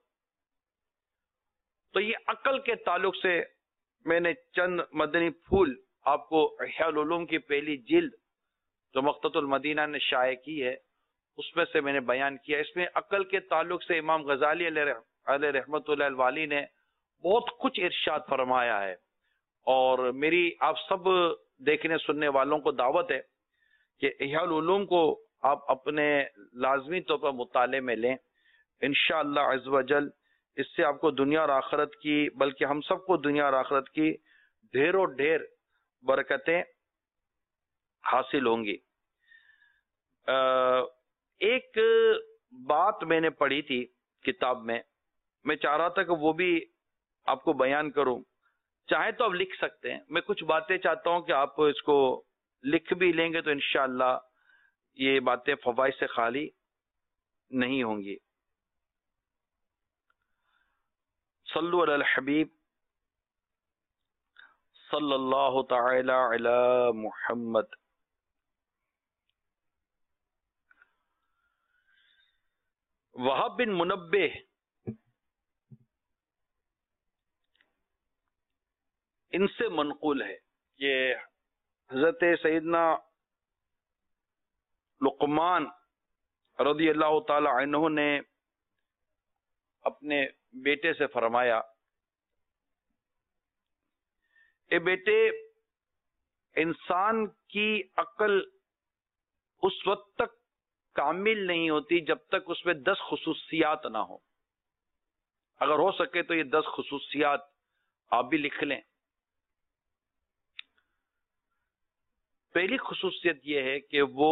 تو یہ عقل کے تعلق سے میں نے چند مدنی پھول آپ کو احیاء العلوم کی پہلی جلد جو مقتۃ المدینہ نے شائع کی ہے اس میں سے میں نے بیان کیا. اس میں عقل کے تعلق سے امام غزالی علیہ رحمۃ اللہ الوالی نے بہت کچھ ارشاد فرمایا ہے، اور میری آپ سب دیکھنے سننے والوں کو دعوت ہے کہ احیاء العلوم کو آپ اپنے لازمی طور پر مطالعے میں لیں. انشاءاللہ عز و جل اس سے آپ کو دنیا اور آخرت کی، بلکہ ہم سب کو دنیا اور آخرت کی ڈھیر و ڈھیر برکتیں حاصل ہوں گی. ایک بات میں نے پڑھی تھی کتاب میں، میں چاہ رہا تھا کہ وہ بھی آپ کو بیان کروں. چاہیں تو آپ لکھ سکتے ہیں. میں کچھ باتیں چاہتا ہوں کہ آپ اس کو لکھ بھی لیں گے تو انشاءاللہ یہ باتیں فوائد سے خالی نہیں ہوں گی. صلو علی الحبیب صلی اللہ تعالی علی محمد. وہب بن منبہ ان سے منقول ہے، یہ حضرت سیدنا لقمان رضی اللہ تعالی عنہ نے اپنے بیٹے سے فرمایا، اے بیٹے، انسان کی عقل اس وقت تک کامل نہیں ہوتی جب تک اس میں دس خصوصیات نہ ہو. اگر ہو سکے تو یہ دس خصوصیات آپ بھی لکھ لیں. پہلی خصوصیت یہ ہے کہ وہ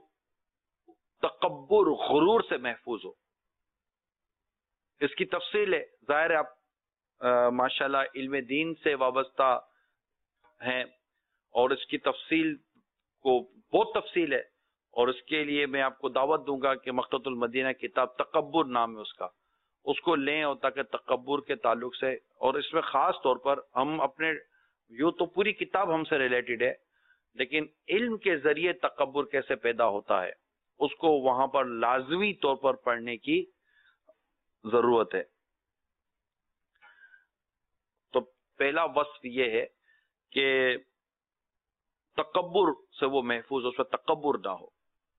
تکبر، غرور سے محفوظ ہو. اس کی تفصیل ہے، ظاہر ہے آپ ماشاءاللہ علم دین سے وابستہ ہیں اور اس کی تفصیل کو بہت تفصیل ہے، اور اس کے لیے میں آپ کو دعوت دوں گا کہ مکتبۃ المدینہ کتاب تکبر نام ہے اس کا، اس کو لیں، اور تاکہ تکبر کے تعلق سے، اور اس میں خاص طور پر ہم اپنے، یوں تو پوری کتاب ہم سے ریلیٹڈ ہے، لیکن علم کے ذریعے تکبر کیسے پیدا ہوتا ہے اس کو وہاں پر لازمی طور پر پڑھنے کی ضرورت ہے. تو پہلا وصف یہ ہے کہ تکبر سے وہ محفوظ ہو، اس میں تکبر نہ ہو.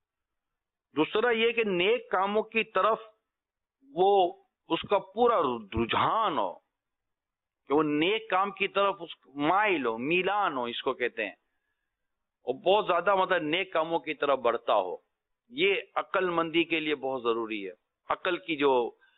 دوسرا یہ کہ نیک کاموں کی طرف وہ اس کا پورا رجحان ہو، کہ وہ نیک کام کی طرف اس مائل ہو، میلان ہو، اس کو کہتے ہیں، اور بہت زیادہ مطلب نیک کاموں کی طرف بڑھتا ہو. یہ عقل مندی کے لیے بہت ضروری ہے. عقل کی جو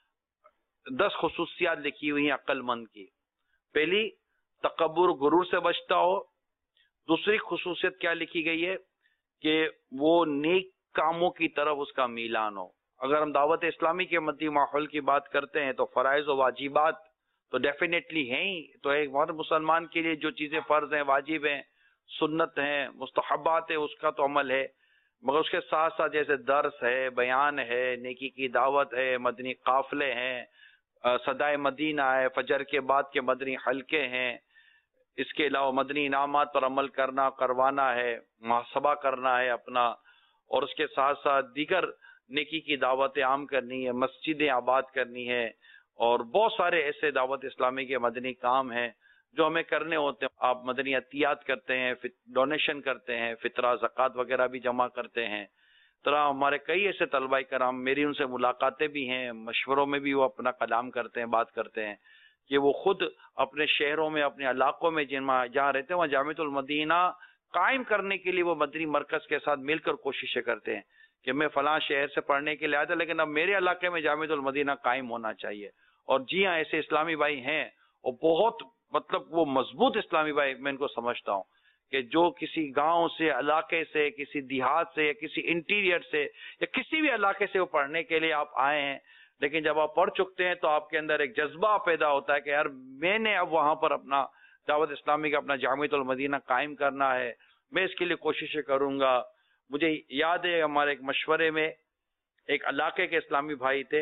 دس خصوصیات لکھی ہوئی ہیں عقل مند کی، پہلی تکبر، غرور سے بچتا ہو. دوسری خصوصیت کیا لکھی گئی ہے کہ وہ نیک کاموں کی طرف اس کا میلان ہو. اگر ہم دعوت اسلامی کے مدی ماحول کی بات کرتے ہیں تو فرائض و واجبات تو ڈیفینیٹلی ہیں ہی. تو ایک بہت مسلمان کے لیے جو چیزیں فرض ہیں، واجب ہیں، سنت ہیں، مستحبات ہیں، اس کا تو عمل ہے، مگر اس کے ساتھ ساتھ جیسے درس ہے، بیان ہے، نیکی کی دعوت ہے، مدنی قافلے ہیں، صدائے مدینہ ہے، فجر کے بعد کے مدنی حلقے ہیں، اس کے علاوہ مدنی انعامات پر عمل کرنا، کروانا ہے، محاسبہ کرنا ہے اپنا، اور اس کے ساتھ ساتھ دیگر نیکی کی دعوت عام کرنی ہے، مسجدیں آباد کرنی ہے، اور بہت سارے ایسے دعوت اسلامی کے مدنی کام ہیں جو ہمیں کرنے ہوتے ہیں. آپ مدنی عطیات کرتے ہیں، ڈونیشن کرتے ہیں، فطرہ، زکوٰۃ وغیرہ بھی جمع کرتے ہیں. طرح ہمارے کئی ایسے طلباء کرام، میری ان سے ملاقاتیں بھی ہیں، مشوروں میں بھی وہ اپنا کلام کرتے ہیں، بات کرتے ہیں کہ وہ خود اپنے شہروں میں، اپنے علاقوں میں جن جہاں رہتے ہیں وہاں جامعۃ المدینہ قائم کرنے کے لیے وہ مدنی مرکز کے ساتھ مل کر کوششیں کرتے ہیں کہ میں فلاں شہر سے پڑھنے کے لیے آیا تھا، لیکن اب میرے علاقے میں جامعۃ المدینہ قائم ہونا چاہیے. اور جی ہاں، ایسے اسلامی بھائی ہیں، اور بہت مطلب وہ مضبوط اسلامی بھائی میں ان کو سمجھتا ہوں، کہ جو کسی گاؤں سے، علاقے سے، کسی دیہات سے، یا کسی انٹیریئر سے، یا کسی بھی علاقے سے وہ پڑھنے کے لیے آپ آئے ہیں، لیکن جب آپ پڑھ چکتے ہیں تو آپ کے اندر ایک جذبہ پیدا ہوتا ہے کہ یار میں نے اب وہاں پر اپنا دعوت اسلامی کا اپنا جامعۃ المدینہ قائم کرنا ہے، میں اس کے لیے کوششیں کروں گا. مجھے یاد ہے ہمارے ایک مشورے میں ایک علاقے کے اسلامی بھائی تھے،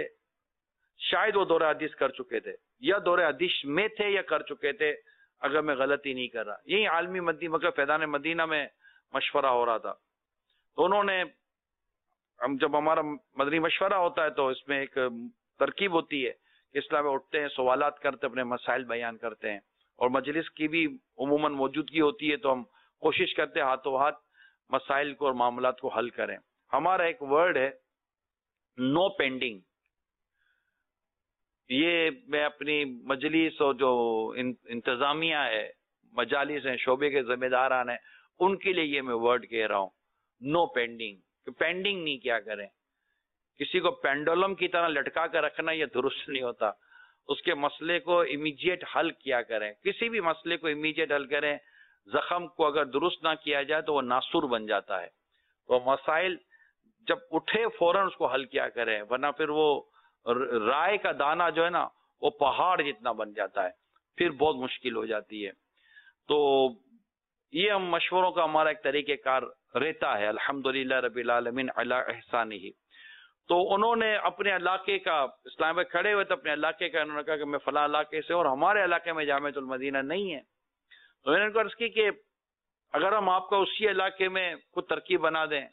شاید وہ دورہ حدیث کر چکے تھے، یا دورہ حدیث میں تھے یا کر چکے تھے، اگر میں غلطی نہیں کر رہا. یہی عالمی مدنی مکتب فیضان مدینہ میں مشورہ ہو رہا تھا، تو انہوں نے، ہم جب ہمارا مدنی مشورہ ہوتا ہے تو اس میں ایک ترکیب ہوتی ہے کہ اسلام میں اٹھتے ہیں، سوالات کرتے، اپنے مسائل بیان کرتے ہیں، اور مجلس کی بھی عموماً موجودگی ہوتی ہے تو ہم کوشش کرتے ہیں ہاتھوں ہاتھ مسائل کو اور معاملات کو حل کریں. ہمارا ایک ورڈ ہے نو پینڈنگ. یہ میں اپنی مجلس اور جو انتظامیہ ہے، مجالس ہیں، شعبے کے ذمہ داران ہیں، ان کے لیے یہ میں ورڈ کہہ رہا ہوں، نو پینڈنگ. کہ پینڈنگ نہیں کیا کریں، کسی کو پینڈولم کی طرح لٹکا کر رکھنا یہ درست نہیں ہوتا. اس کے مسئلے کو امیجیٹ حل کیا کریں، کسی بھی مسئلے کو امیجیٹ حل کریں. زخم کو اگر درست نہ کیا جائے تو وہ ناسور بن جاتا ہے. تو مسائل جب اٹھے فوراً اس کو حل کیا کریں، ورنہ پھر وہ رائے کا دانہ جو ہے نا وہ پہاڑ جتنا بن جاتا ہے، پھر بہت مشکل ہو جاتی ہے. تو یہ ہم مشوروں کا ہمارا ایک طریقہ کار رہتا ہے، الحمدللہ رب العالمین علی احسانہ. تو انہوں نے اپنے علاقے کا، اسلام میں کھڑے ہوئے تو اپنے علاقے کا انہوں نے کہا کہ میں فلاں علاقے سے، اور ہمارے علاقے میں جامعۃ المدینہ نہیں ہے. تو انہوں نے عرض کی کہ اگر ہم آپ کا اسی علاقے میں کچھ ترکیب بنا دیں،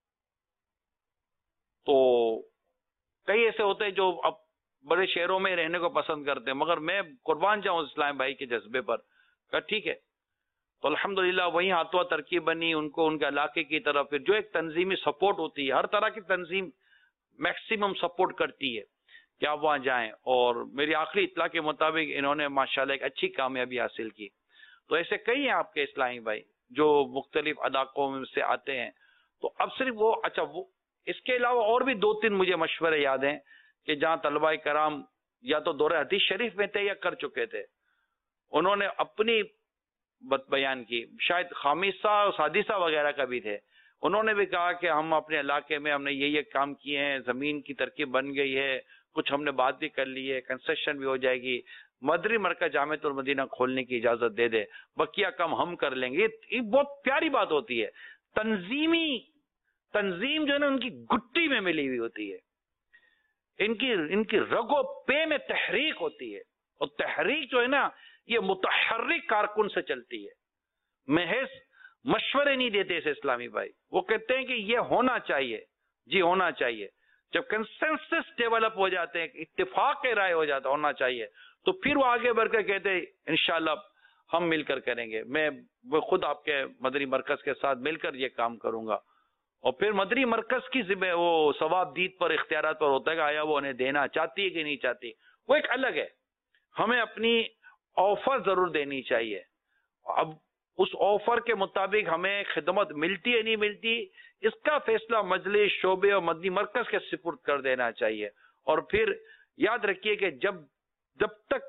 تو کئی ایسے ہوتے ہیں جو اب بڑے شہروں میں رہنے کو پسند کرتے ہیں، مگر میں قربان جاؤں اسلام بھائی کے جذبے پر. کہا ٹھیک ہے. تو الحمدللہ وہیں ہاتھوں ترکیب بنی ان کو ان کے علاقے کی طرف، پھر جو ایک تنظیمی سپورٹ ہوتی ہے، ہر طرح کی تنظیم میکسیمم سپورٹ کرتی ہے کہ آپ وہاں جائیں، اور میری آخری اطلاع کے مطابق انہوں نے ماشاءاللہ ایک اچھی کامیابی حاصل کی. تو ایسے کئی ہیں آپ کے اسلامی بھائی جو مختلف علاقوں میں سے آتے ہیں. تو اب صرف وہ اچھا وہ اس کے علاوہ اور بھی دو تین مجھے مشورے یاد ہیں کہ جہاں طلباء کرام یا تو دورہ حدیث شریف میں تھے یا کر چکے تھے، انہوں نے اپنی بات بیان کی، شاید خامسہ سادسہ وغیرہ کا بھی تھے، انہوں نے بھی کہا کہ ہم اپنے علاقے میں ہم نے یہ یہ کام کیے ہیں، زمین کی ترکیب بن گئی ہے، کچھ ہم نے بات بھی کر لی ہے، کنسٹرکشن بھی ہو جائے گی، مدری مرکز جامعۃ المدینہ کھولنے کی اجازت دے دے، بقیہ کام ہم کر لیں گے. یہ بہت پیاری بات ہوتی ہے. تنظیمی تنظیم جو ہے نا ان کی گٹی میں ملی ہوئی ہوتی ہے، ان کی ان کی رگ و پے میں تحریک ہوتی ہے، اور تحریک جو ہے نا یہ متحرک کارکن سے چلتی ہے. محض مشورے نہیں دیتے اسے اسلامی بھائی، وہ کہتے ہیں کہ یہ ہونا چاہیے، جی ہونا چاہیے. جب کنسنسس ڈیولپ ہو جاتے ہیں، اتفاق کے رائے ہو جاتا ہونا چاہیے، تو پھر وہ آگے بڑھ کر کہتے ہیں انشاءاللہ ہم مل کر کریں گے، میں وہ خود آپ کے مدنی مرکز کے ساتھ مل کر یہ کام کروں گا. اور پھر مدنی مرکز کی ذمہ وہ ثواب دید پر اختیارات پر ہوتا ہے کہ آیا وہ انہیں دینا چاہتی ہے کہ نہیں چاہتی، وہ ایک الگ ہے. ہمیں اپنی آفر ضرور دینی چاہیے. اب اس آفر کے مطابق ہمیں خدمت ملتی ہے نہیں ملتی، اس کا فیصلہ مجلس، شعبے اور مدنی مرکز کے سپرد کر دینا چاہیے. اور پھر یاد رکھیے کہ جب جب تک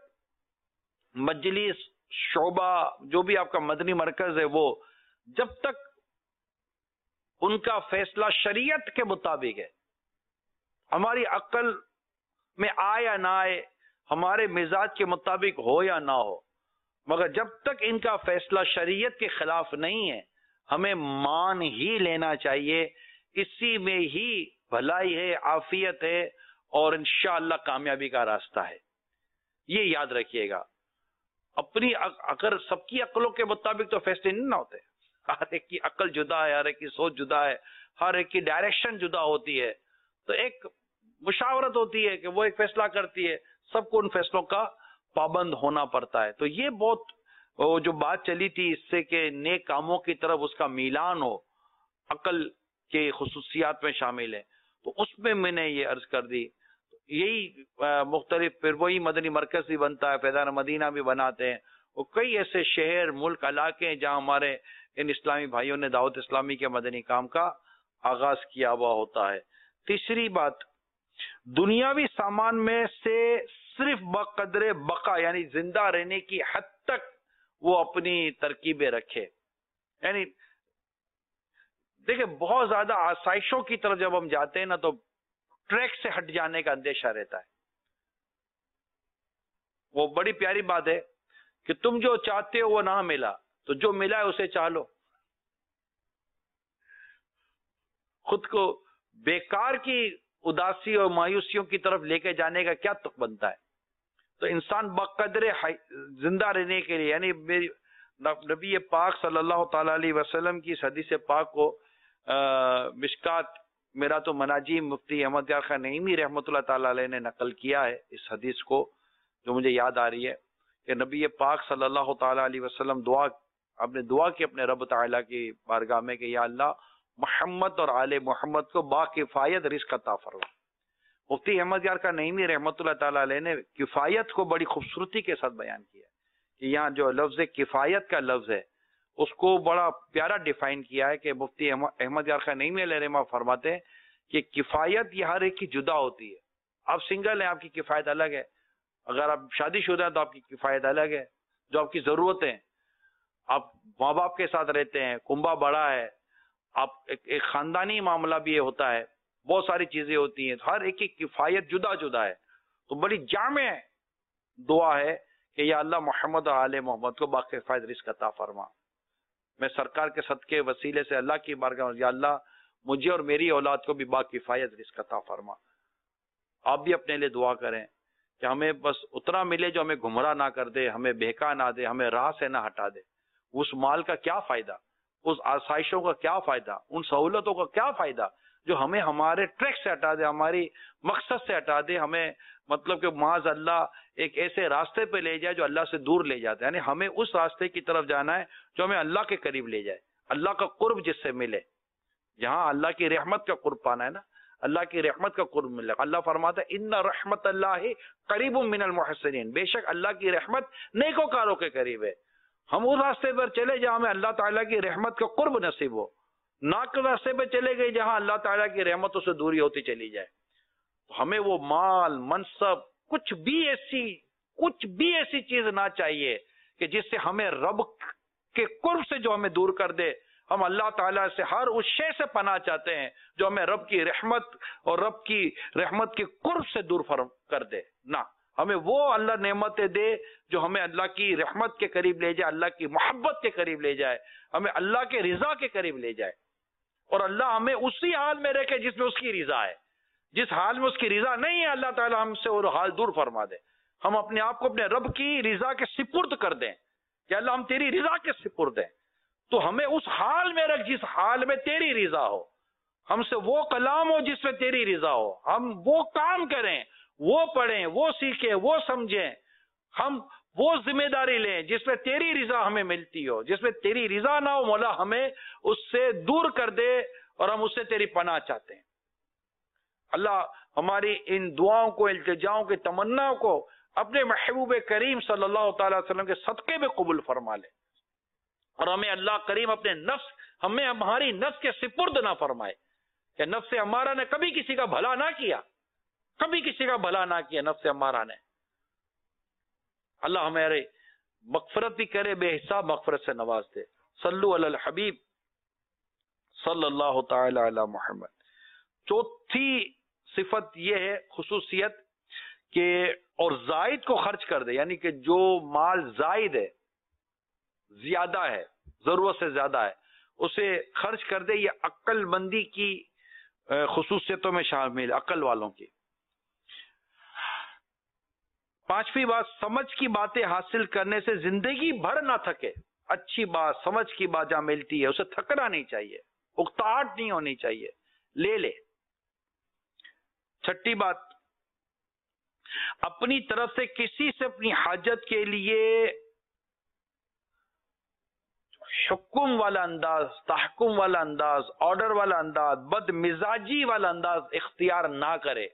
مجلس، شعبہ، جو بھی آپ کا مدنی مرکز ہے، وہ جب تک ان کا فیصلہ شریعت کے مطابق ہے، ہماری عقل میں آئے یا نہ آئے، ہمارے مزاج کے مطابق ہو یا نہ ہو، مگر جب تک ان کا فیصلہ شریعت کے خلاف نہیں ہے، ہمیں مان ہی لینا چاہیے. اسی میں ہی بھلائی ہے، عافیت ہے، اور انشاءاللہ کامیابی کا راستہ ہے. یہ یاد رکھیے گا. اپنی اگر سب کی عقلوں کے مطابق تو فیصلے نہیں نہ ہوتے، ہر ایک کی عقل جدا ہے، ہر ایک کی سوچ جدا ہے، ہر ایک کی ڈائریکشن جدا ہوتی ہے. تو ایک مشاورت ہوتی ہے کہ وہ ایک فیصلہ کرتی ہے، سب کو ان فیصلوں کا پابند ہونا پڑتا ہے. تو یہ بہت جو بات چلی تھی اس سے کہ نیک کاموں کی طرف اس کا میلان ہو، عقل کے خصوصیات میں شامل ہے، تو اس میں میں نے یہ عرض کر دی. یہی مختلف پھر وہی مدنی مرکز بھی بنتا ہے، فیضان مدینہ بھی بناتے ہیں، اور کئی ایسے شہر، ملک، علاقے ہیں جہاں ہمارے ان اسلامی بھائیوں نے دعوت اسلامی کے مدنی کام کا آغاز کیا ہوا ہوتا ہے. تیسری بات، دنیاوی سامان میں سے صرف بقدر بقا یعنی زندہ رہنے کی حد تک وہ اپنی ترکیبیں رکھے. یعنی دیکھیں بہت زیادہ آسائشوں کی طرف جب ہم جاتے ہیں نا تو ٹریک سے ہٹ جانے کا اندیشہ رہتا ہے. وہ بڑی پیاری بات ہے کہ تم جو چاہتے ہو وہ نہ ملا، تو جو ملا ہے اسے چاہ لو. خود کو بیکار کی اداسی اور مایوسیوں کی طرف لے کے جانے کا کیا تک بنتا ہے. تو انسان بقدر زندہ رہنے کے لیے، یعنی نبی پاک صلی اللہ تعالی علیہ وسلم کی اس حدیث پاک کو مشکات میرا تو مناجیم مفتی احمد یار خان نعیمی رحمۃ اللہ تعالی علیہ نے نقل کیا ہے اس حدیث کو، جو مجھے یاد آ رہی ہے کہ نبی پاک صلی اللہ تعالی علیہ وسلم دعا آپ نے دعا کی اپنے رب تعالیٰ کی بارگاہ میں کہ یا اللہ محمد اور آل محمد کو با کفایت رزق عطا فرما. مفتی احمد یار خان نعیمی رحمۃ اللہ تعالی علیہ نے کفایت کو بڑی خوبصورتی کے ساتھ بیان کیا کہ یہاں جو لفظ کفایت کا لفظ ہے اس کو بڑا پیارا ڈیفائن کیا ہے کہ مفتی احمد یار خان نعیمی علیہ رحمہ فرماتے ہیں کہ کفایت یہ ہر ایک کی جدا ہوتی ہے. آپ سنگل ہیں، آپ کی کفایت الگ ہے. اگر آپ شادی شدہ ہیں تو آپ کی کفایت الگ ہے. جو آپ کی ضرورتیں، آپ ماں باپ کے ساتھ رہتے ہیں، کنبہ بڑا ہے، آپ ایک خاندانی معاملہ بھی ہوتا ہے، بہت ساری چیزیں ہوتی ہیں، ہر ایک کی کفایت جدا جدا ہے. تو بڑی جامع دعا ہے کہ یا اللہ محمد اور آل محمد کو باکفایت رزق عطا فرما. میں سرکار کے صدقے وسیلے سے اللہ کی بارگاہ میں یا اللہ مجھے اور میری اولاد کو بھی باکفایت رزق عطا فرما. آپ بھی اپنے لیے دعا کریں کہ ہمیں بس اتنا ملے جو ہمیں گمراہ نہ کر دے، ہمیں بہکا نہ دے، ہمیں راہ سے نہ ہٹا دے. اس مال کا کیا فائدہ، اس آسائشوں کا کیا فائدہ، ان سہولتوں کا کیا فائدہ جو ہمیں ہمارے ٹریک سے ہٹا دے, ہماری مقصد سے ہٹا دے, ہمیں مطلب کہ معاذ اللہ ایک ایسے راستے پہ لے جائے جو اللہ سے دور لے جاتا ہے. یعنی ہمیں اس راستے کی طرف جانا ہے جو ہمیں اللہ کے قریب لے جائے, اللہ کا قرب جس سے ملے. جہاں اللہ کی رحمت کا قرب پانا ہے نا, اللہ کی رحمت کا قرب ملے. اللہ فرماتا ہے ان رحمت اللہ قریب من المحسنین, بے شک اللہ کی رحمت نیکوکاروں کے قریب ہے. ہم اس راستے پر چلے جہاں ہمیں اللہ تعالیٰ کی رحمت کا قرب نصیب ہو, ناک راستے پہ چلے گئے جہاں اللہ تعالیٰ کی رحمتوں سے دوری ہوتی چلی جائے. ہمیں وہ مال منصب کچھ بھی ایسی کچھ بھی ایسی چیز نہ چاہیے کہ جس سے ہمیں رب کے قرب سے جو ہمیں دور کر دے. ہم اللہ تعالیٰ سے ہر اس شے سے پناہ چاہتے ہیں جو ہمیں رب کی رحمت اور رب کی رحمت کے قرب سے دور فرم کر دے. نہ, ہمیں وہ اللہ نعمتیں دے جو ہمیں اللہ کی رحمت کے قریب لے جائے, اللہ کی محبت کے قریب لے جائے, ہمیں اللہ کے رضا کے قریب لے جائے. اور اللہ ہمیں اسی حال میں رکھے جس میں اس کی رضا ہے. جس حال میں اس کی رضا نہیں ہے اللہ تعالیٰ ہم سے وہ حال دور فرما دے. ہم اپنے آپ کو اپنے رب کی رضا کے سپرد کر دیں کہ اللہ ہم تیری رضا کے سپرد ہیں. تو ہمیں اس حال میں رکھ جس حال میں تیری رضا ہو, ہم سے وہ کلام ہو جس میں تیری رضا ہو, ہم وہ کام کریں, وہ پڑھیں, وہ سیکھیں, وہ سمجھیں, ہم وہ ذمہ داری لیں جس میں تیری رضا ہمیں ملتی ہو. جس میں تیری رضا نہ ہو مولا ہمیں اس سے دور کر دے اور ہم اس سے تیری پناہ چاہتے ہیں. اللہ ہماری ان دعاؤں کو, التجاؤں کی تمناؤں کو اپنے محبوب کریم صلی اللہ تعالی وسلم کے صدقے میں قبول فرما لے, اور ہمیں اللہ کریم اپنے نفس ہمیں ہماری نفس کے سپرد نہ فرمائے کہ نفس ہمارا نے کبھی کسی کا بھلا نہ کیا, کبھی کسی کا بھلا نہ کیا نفس ہمارا نے. اللہ ہمارے مغفرت بھی کرے, بے حساب مغفرت سے نواز دے. صلو علی الحبیب صلی اللہ تعالی علی محمد. چوتھی صفت یہ ہے, خصوصیت کہ اور زائد کو خرچ کر دے, یعنی کہ جو مال زائد ہے, زیادہ ہے, ضرورت سے زیادہ ہے, اسے خرچ کر دے. یہ عقل مندی کی خصوصیتوں میں شامل ہے, عقل والوں کی. پانچویں بات, سمجھ کی باتیں حاصل کرنے سے زندگی بھر نہ تھکے. اچھی بات, سمجھ کی بات جہاں ملتی ہے اسے تھکنا نہیں چاہیے, اکتاہٹ نہیں ہونی چاہیے, لے لے. چھٹی بات, اپنی طرف سے کسی سے اپنی حاجت کے لیے حکم والا انداز, تحکم والا انداز, آرڈر والا انداز, بد مزاجی والا انداز اختیار نہ کرے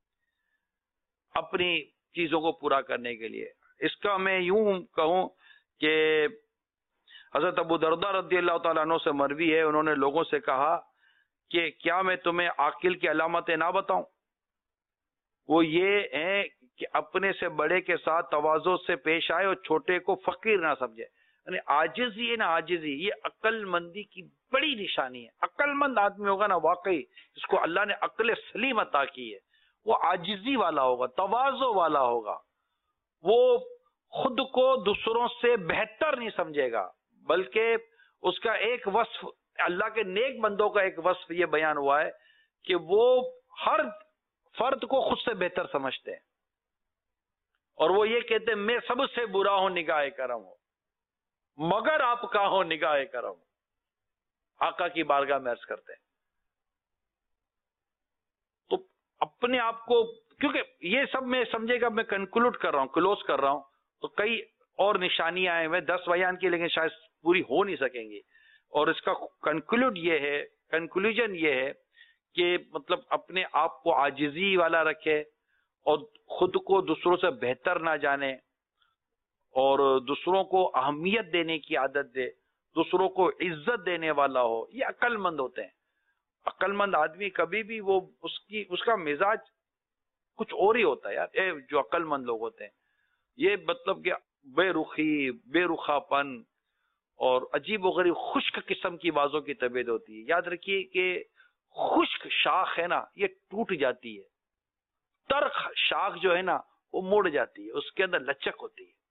اپنی چیزوں کو پورا کرنے کے لیے. اس کا میں یوں کہوں کہ حضرت ابو درداء رضی اللہ تعالیٰ عنہ سے مروی ہے, انہوں نے لوگوں سے کہا کہ کیا میں تمہیں عاقل کی علامتیں نہ بتاؤں؟ وہ یہ ہیں کہ اپنے سے بڑے کے ساتھ تواضع سے پیش آئے اور چھوٹے کو فقیر نہ سمجھے. یعنی عاجزی ہے نا, عاجزی یہ عقل مندی کی بڑی نشانی ہے. عقل مند آدمی ہوگا نا, واقعی اس کو اللہ نے عقل سلیم عطا کی ہے, وہ عاجزی والا ہوگا, تواضع والا ہوگا. وہ خود کو دوسروں سے بہتر نہیں سمجھے گا, بلکہ اس کا ایک وصف, اللہ کے نیک بندوں کا ایک وصف یہ بیان ہوا ہے کہ وہ ہر فرد کو خود سے بہتر سمجھتے ہیں, اور وہ یہ کہتے ہیں میں سب سے برا ہوں نگاہ کرم ہوں, مگر آپ کا ہو نگاہ کرم. آقا کی بارگاہ میں عرض کرتے ہیں. تو اپنے آپ کو, کیونکہ یہ سب میں سمجھے گا, میں کنکلوڈ کر رہا ہوں, کلوز کر رہا ہوں, تو کئی اور نشانیاں آئے ہوئے دس بیان کی, لیکن شاید پوری ہو نہیں سکیں گی. اور اس کا کنکلوڈ یہ ہے, کنکلوژن یہ ہے کہ مطلب اپنے آپ کو عاجزی والا رکھے اور خود کو دوسروں سے بہتر نہ جانے, اور دوسروں کو اہمیت دینے کی عادت دے, دوسروں کو عزت دینے والا ہو. یہ عقل مند ہوتے ہیں. عقل مند آدمی کبھی بھی وہ اس کی اس کا مزاج کچھ اور ہی ہوتا ہے یار. اے جو عقل مند لوگ ہوتے ہیں یہ مطلب کہ بے رخی, بے رخا پن اور عجیب و غریب خشک قسم کی بازوں کی طبیعت ہوتی ہے. یاد رکھیے کہ خشک شاخ ہے نا, یہ ٹوٹ جاتی ہے. ترخ شاخ جو ہے نا وہ مڑ جاتی ہے, اس کے اندر لچک ہوتی ہے.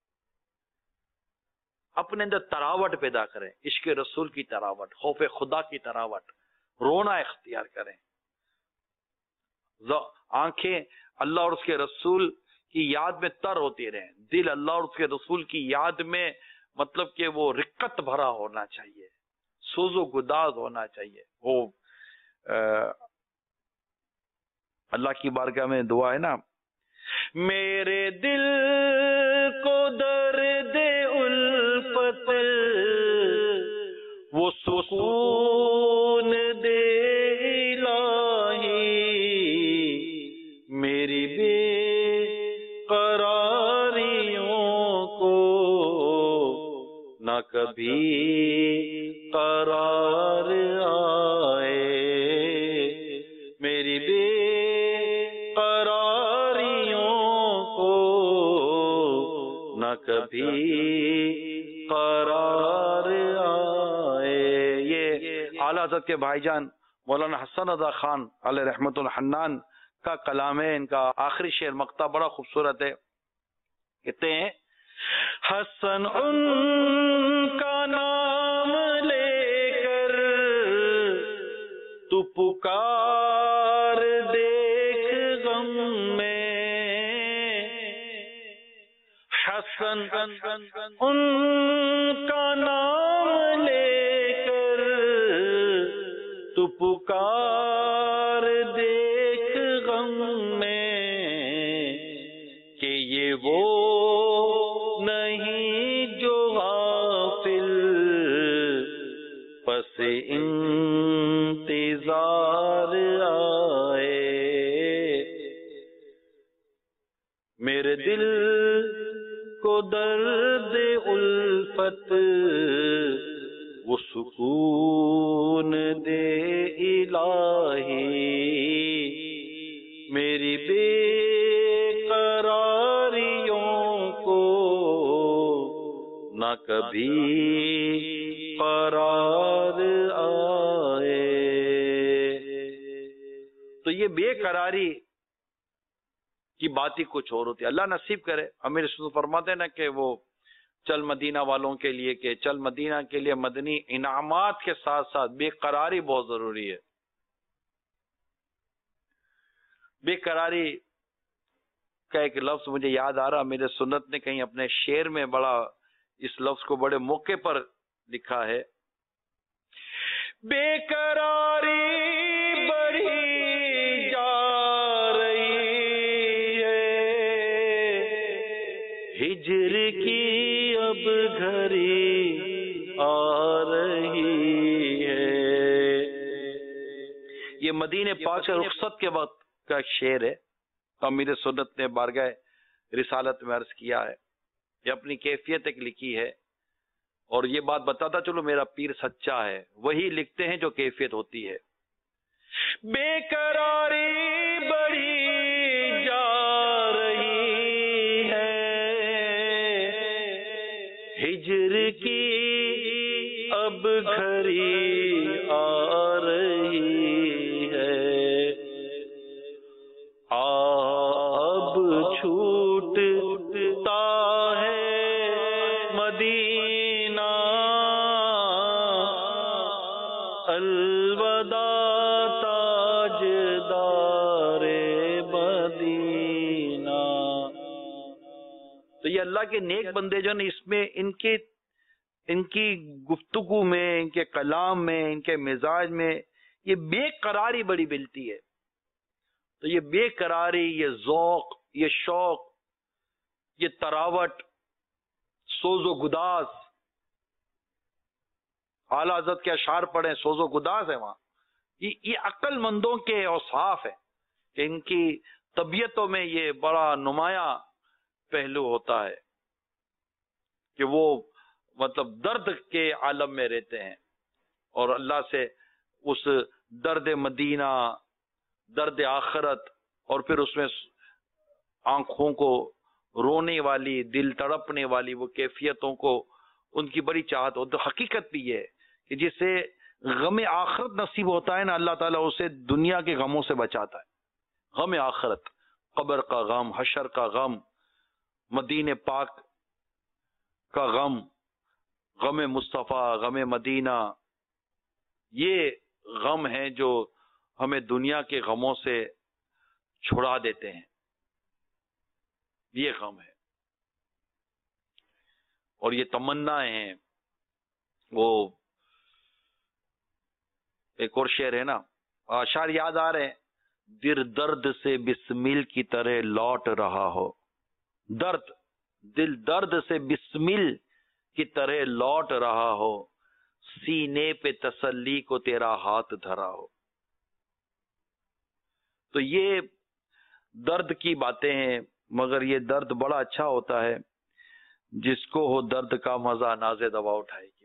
اپنے اندر تراوٹ پیدا کریں, عشق رسول کی تراوٹ, خوف خدا کی تراوٹ, رونا اختیار کریں. آنکھیں اللہ اور اس کے رسول کی یاد میں تر ہوتی رہیں, دل اللہ اور اس کے رسول کی یاد میں مطلب کہ وہ رقت بھرا ہونا چاہیے, سوز و گداز ہونا چاہیے, وہ اللہ کی بارگاہ میں دعا ہے نا، میرے دل کو درد الفت وہ سکون دے الہی، میری بے قراریوں کو نہ کبھی قرار آئے، میری بے کبھی قرار آئے۔ یہ اعلیٰ حضرت کے بھائی جان مولانا حسن رضا خان علیہ رحمت الحنان کا کلام ہے، ان کا آخری شعر مقطع بڑا خوبصورت ہے، کہتے ہیں حسن ان کا نام لے کر تو پکار دیکھ غم میں، حسن ان کا نام لے کر تو پکار دیکھ غم میں، کہ یہ وہ نہیں جو غافل پس انتظار آئے، میرے دل کو درد الفت وہ سکون دے الہی، میری بے قراریوں کو نہ کبھی قرار آئے۔ تو یہ بے قراری کی بات ہی کچھ اور ہوتی ہے، اللہ نصیب کرے۔ امیر رسول فرماتے ہیں نا کہ وہ چل مدینہ والوں کے لیے، کہ چل مدینہ کے لیے مدنی انعامات کے ساتھ ساتھ بے قراری بہت ضروری ہے۔ بے قراری کا ایک لفظ مجھے یاد آ رہا، میرے سنت نے کہیں اپنے شعر میں بڑا اس لفظ کو بڑے موقع پر لکھا ہے، بے قراری بڑھی جا رہی ہے، ہجر کی اب گھڑی آ رہی ہے۔ یہ مدینے پاک سے رخصت کے وقت کا ایک شعر ہے، امیر سنت نے بارگاہ رسالت میں عرض کیا ہے، یہ اپنی کیفیت ایک لکھی ہے، اور یہ بات بتاتا چلو میرا پیر سچا ہے، وہی لکھتے ہیں جو کیفیت ہوتی ہے۔ بے قراری بڑھی جا رہی ہے، ہجر کی اب گھڑی آ رہی ہے، اب چھوٹتا ہے مدینہ، الوداع تاجدار مدینہ۔ تو یہ اللہ کے نیک بندے جو نا، اس میں ان کے ان کی گفتگو میں، ان کے کلام میں، ان کے مزاج میں یہ بے قراری بڑی ملتی ہے۔ تو یہ بے قراری، یہ ذوق، یہ شوق، یہ تراوٹ، سوز و گداز، اعلیٰ حضرت کے اشعار پڑھیں، سوز و گداز ہے وہاں، یہ یہ عقل مندوں کے اوصاف ہے کہ ان کی طبیعتوں میں یہ بڑا نمایاں پہلو ہوتا ہے کہ وہ مطلب درد کے عالم میں رہتے ہیں، اور اللہ سے اس درد مدینہ، درد آخرت، اور پھر اس میں آنکھوں کو رونے والی، دل تڑپنے والی وہ کیفیتوں کو ان کی بڑی چاہت ہو۔ تو حقیقت بھی یہ ہے کہ جسے غم آخرت نصیب ہوتا ہے نا، اللہ تعالیٰ اسے دنیا کے غموں سے بچاتا ہے۔ غم آخرت، قبر کا غم، حشر کا غم، مدینہ پاک کا غم، غم مصطفیٰ، غم مدینہ، یہ غم ہیں جو ہمیں دنیا کے غموں سے چھڑا دیتے ہیں، یہ غم ہے۔ اور یہ تمنائیں ہیں، وہ ایک اور شعر ہے نا، اشعار یاد آ رہے ہیں، دل درد سے بسمل کی طرح لوٹ رہا ہو، درد دل درد سے بسمل کی طرح لوٹ رہا ہو، سینے پہ تسلی کو تیرا ہاتھ دھرا ہو۔ تو یہ درد کی باتیں ہیں، مگر یہ درد بڑا اچھا ہوتا ہے، جس کو ہو درد کا مزہ ناز دوا اٹھائے گی۔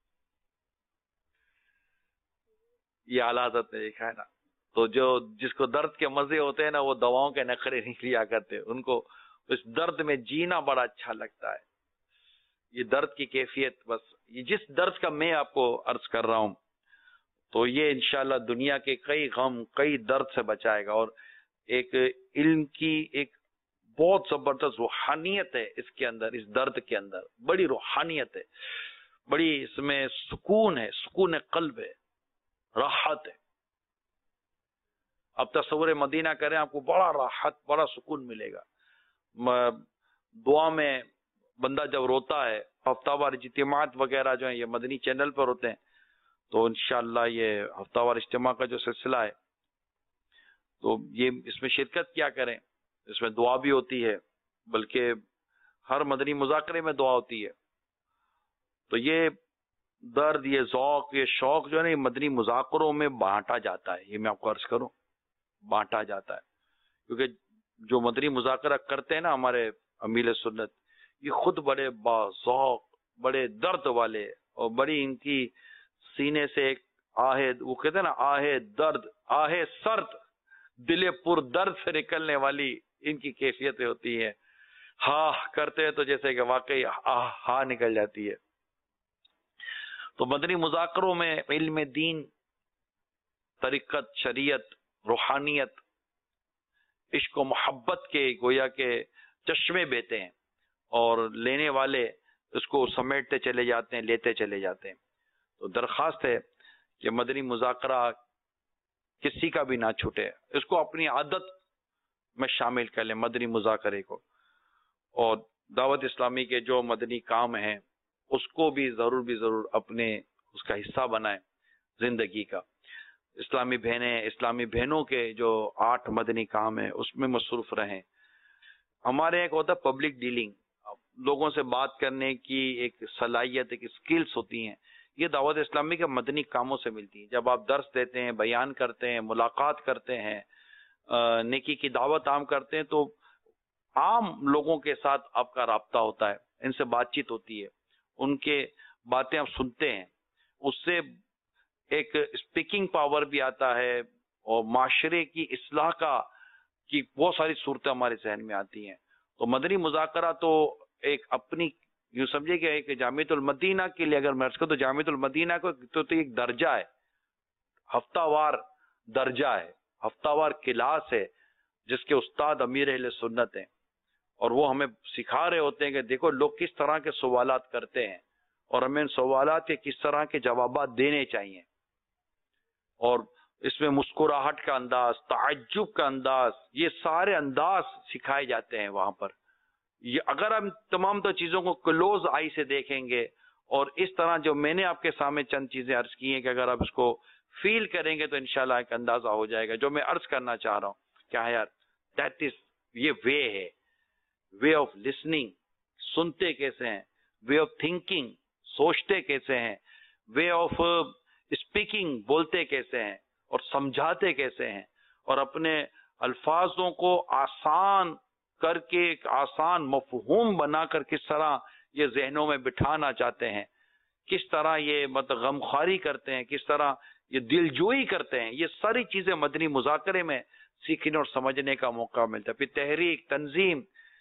یہ حالات نے دیکھا ہے نا، تو جو جس کو درد کے مزے ہوتے ہیں نا، وہ دواؤں کے نخرے نہیں لیا کرتے، ان کو اس درد میں جینا بڑا اچھا لگتا ہے۔ یہ درد کی کیفیت، بس یہ جس درد کا میں آپ کو عرض کر رہا ہوں، تو یہ انشاءاللہ دنیا کے کئی غم، کئی درد سے بچائے گا، اور ایک علم کی ایک بہت زبردست روحانیت ہے اس کے اندر، اس درد کے اندر بڑی روحانیت ہے، بڑی اس میں سکون ہے، سکون قلب ہے، راحت ہے۔ اب تصور مدینہ کریں، آپ کو بڑا راحت، بڑا سکون ملے گا۔ دعا میں بندہ جب روتا ہے، ہفتہ وار اجتماعات وغیرہ جو ہیں یہ مدنی چینل پر ہوتے ہیں، تو انشاءاللہ یہ ہفتہ وار اجتماع کا جو سلسلہ ہے، تو یہ اس میں شرکت کیا کریں، اس میں دعا بھی ہوتی ہے، بلکہ ہر مدنی مذاکرے میں دعا ہوتی ہے۔ تو یہ درد، یہ ذوق، یہ شوق جو ہے نا، یہ مدنی مذاکروں میں بانٹا جاتا ہے، یہ میں آپ کو عرض کروں، بانٹا جاتا ہے، کیونکہ جو مدنی مذاکرہ کرتے ہیں نا ہمارے امیل سنت، یہ خود بڑے باذوق، بڑے درد والے، اور بڑی ان کی سینے سے ایک آہ، وہ کہتے ہیں نا آہ درد، آہ سرد، دل پر درد سے نکلنے والی ان کی کیفیتیں ہوتی ہیں۔ ہاں کرتے ہیں تو جیسے کہ واقعی آہ ہاں نکل جاتی ہے۔ تو مدنی مذاکروں میں علم دین، طریقت، شریعت، روحانیت، عشق و محبت کے گویا کے چشمے بہتے ہیں، اور لینے والے اس کو سمیٹتے چلے جاتے ہیں، لیتے چلے جاتے ہیں۔ تو درخواست ہے کہ مدنی مذاکرہ کسی کا بھی نہ چھوٹے، اس کو اپنی عادت میں شامل کر لیں، مدنی مذاکرے کو، اور دعوت اسلامی کے جو مدنی کام ہیں اس کو بھی ضرور بھی ضرور اپنے اس کا حصہ بنائیں زندگی کا۔ اسلامی بہنیں، اسلامی بہنوں کے جو آٹھ مدنی کام ہیں اس میں مصروف رہیں۔ ہمارے ایک ہوتا ہے پبلک ڈیلنگ، لوگوں سے بات کرنے کی ایک صلاحیت، ایک اسکلز ہوتی ہیں، یہ دعوت اسلامی کے مدنی کاموں سے ملتی ہیں۔ جب آپ درس دیتے ہیں، بیان کرتے ہیں، ملاقات کرتے ہیں، نیکی کی دعوت عام کرتے ہیں، تو عام لوگوں کے ساتھ آپ کا رابطہ ہوتا ہے، ان سے بات چیت ہوتی ہے، ان کے باتیں آپ سنتے ہیں، اس سے ایک اسپیکنگ پاور بھی آتا ہے، اور معاشرے کی اصلاح کا کی بہت ساری صورتیں ہمارے ذہن میں آتی ہیں۔ تو مدنی مذاکرہ تو ایک اپنی یوں سمجھے کہ ایک جامعۃ المدینہ کے لیے اگر میں عرض کروں تو جامعۃ المدینہ کو تو, تو ایک درجہ ہے، ہفتہ وار درجہ ہے، ہفتہ وار کلاس ہے، جس کے استاد امیر اہل سنت ہیں، اور وہ ہمیں سکھا رہے ہوتے ہیں کہ دیکھو لوگ کس طرح کے سوالات کرتے ہیں، اور ہمیں ان سوالات کے کس طرح کے جوابات دینے چاہیے، اور اس میں مسکراہٹ کا انداز، تعجب کا انداز، یہ سارے انداز سکھائے جاتے ہیں وہاں پر۔ یہ اگر ہم تمام تو چیزوں کو کلوز آئی سے دیکھیں گے، اور اس طرح جو میں نے آپ کے سامنے چند چیزیں عرض کی ہیں کہ اگر آپ اس کو فیل کریں گے تو انشاءاللہ ایک اندازہ ہو جائے گا۔ جو میں عرض کرنا چاہ رہا ہوں کیا ہے یار، دیٹ از، یہ وے ہے، وے آف لسننگ، سنتے کیسے ہیں، وے آف تھنکنگ، سوچتے کیسے ہیں، وے آف اسپیکنگ، بولتے کیسے ہیں، اور سمجھاتے کیسے ہیں، اور اپنے الفاظوں کو آسان کر کے ایک آسان مفہوم بنا کر کس طرح یہ ذہنوں میں بٹھانا چاہتے ہیں، کس طرح یہ مطلب غمخواری کرتے ہیں، کس طرح یہ دل جوئی کرتے ہیں، یہ ساری چیزیں مدنی مذاکرے میں سیکھنے اور سمجھنے کا موقع ملتا ہے۔ پھر تحریک، تنظیم،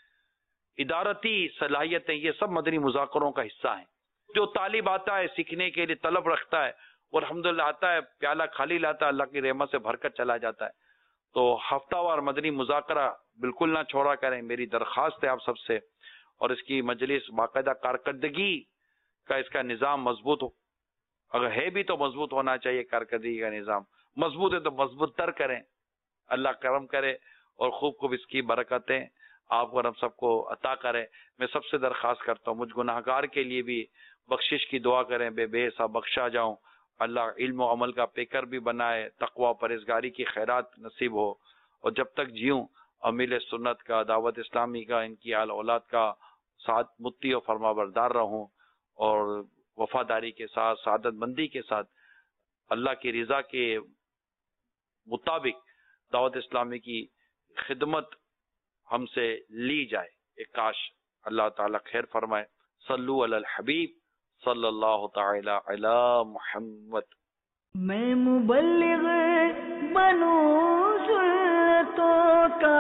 ادارتی صلاحیتیں، یہ سب مدنی مذاکروں کا حصہ ہیں۔ جو طالب آتا ہے سیکھنے کے لیے، طلب رکھتا ہے، اور الحمدللہ آتا ہے، پیالہ خالی لاتا ہے، اللہ کی رحمت سے بھر کر چلا جاتا ہے۔ تو ہفتہ وار مدنی مذاکرہ بالکل نہ چھوڑا کریں، میری درخواست ہے آپ سب سے، اور اس کی مجلس باقاعدہ کارکردگی کا اس کا نظام مضبوط ہو، اگر ہے بھی تو مضبوط ہونا چاہیے، کارکردگی کا نظام مضبوط ہے تو مضبوط تر کریں، اللہ کرم کرے اور خوب خوب اس کی برکتیں آپ اور ہم سب کو عطا کرے۔ میں سب سے درخواست کرتا ہوں، مجھ گناہگار کے لیے بھی بخشش کی دعا کریں، بے بے سا بخشا جاؤں، اللہ علم و عمل کا پیکر بھی بنائے، تقوی پرہیزگاری کی خیرات نصیب ہو، اور جب تک جیوں امیل سنت کا، دعوت اسلامی کا، ان کی آل اولاد کا ساتھ متی و فرما بردار رہوں، اور وفاداری کے ساتھ، سعادت مندی کے ساتھ اللہ کی رضا کے مطابق دعوت اسلامی کی خدمت ہم سے لی جائے۔ ایک کاش اللہ تعالیٰ خیر فرمائے۔ صلو علی الحبیب صلی اللہ تعالی علی محمد۔ میں مبلغ بنوں سنتوں کا،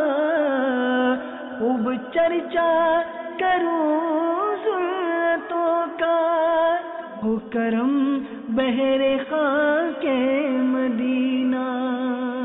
خوب چرچا کروں سنتوں کا، ہو کرم بہر خاک مدینہ۔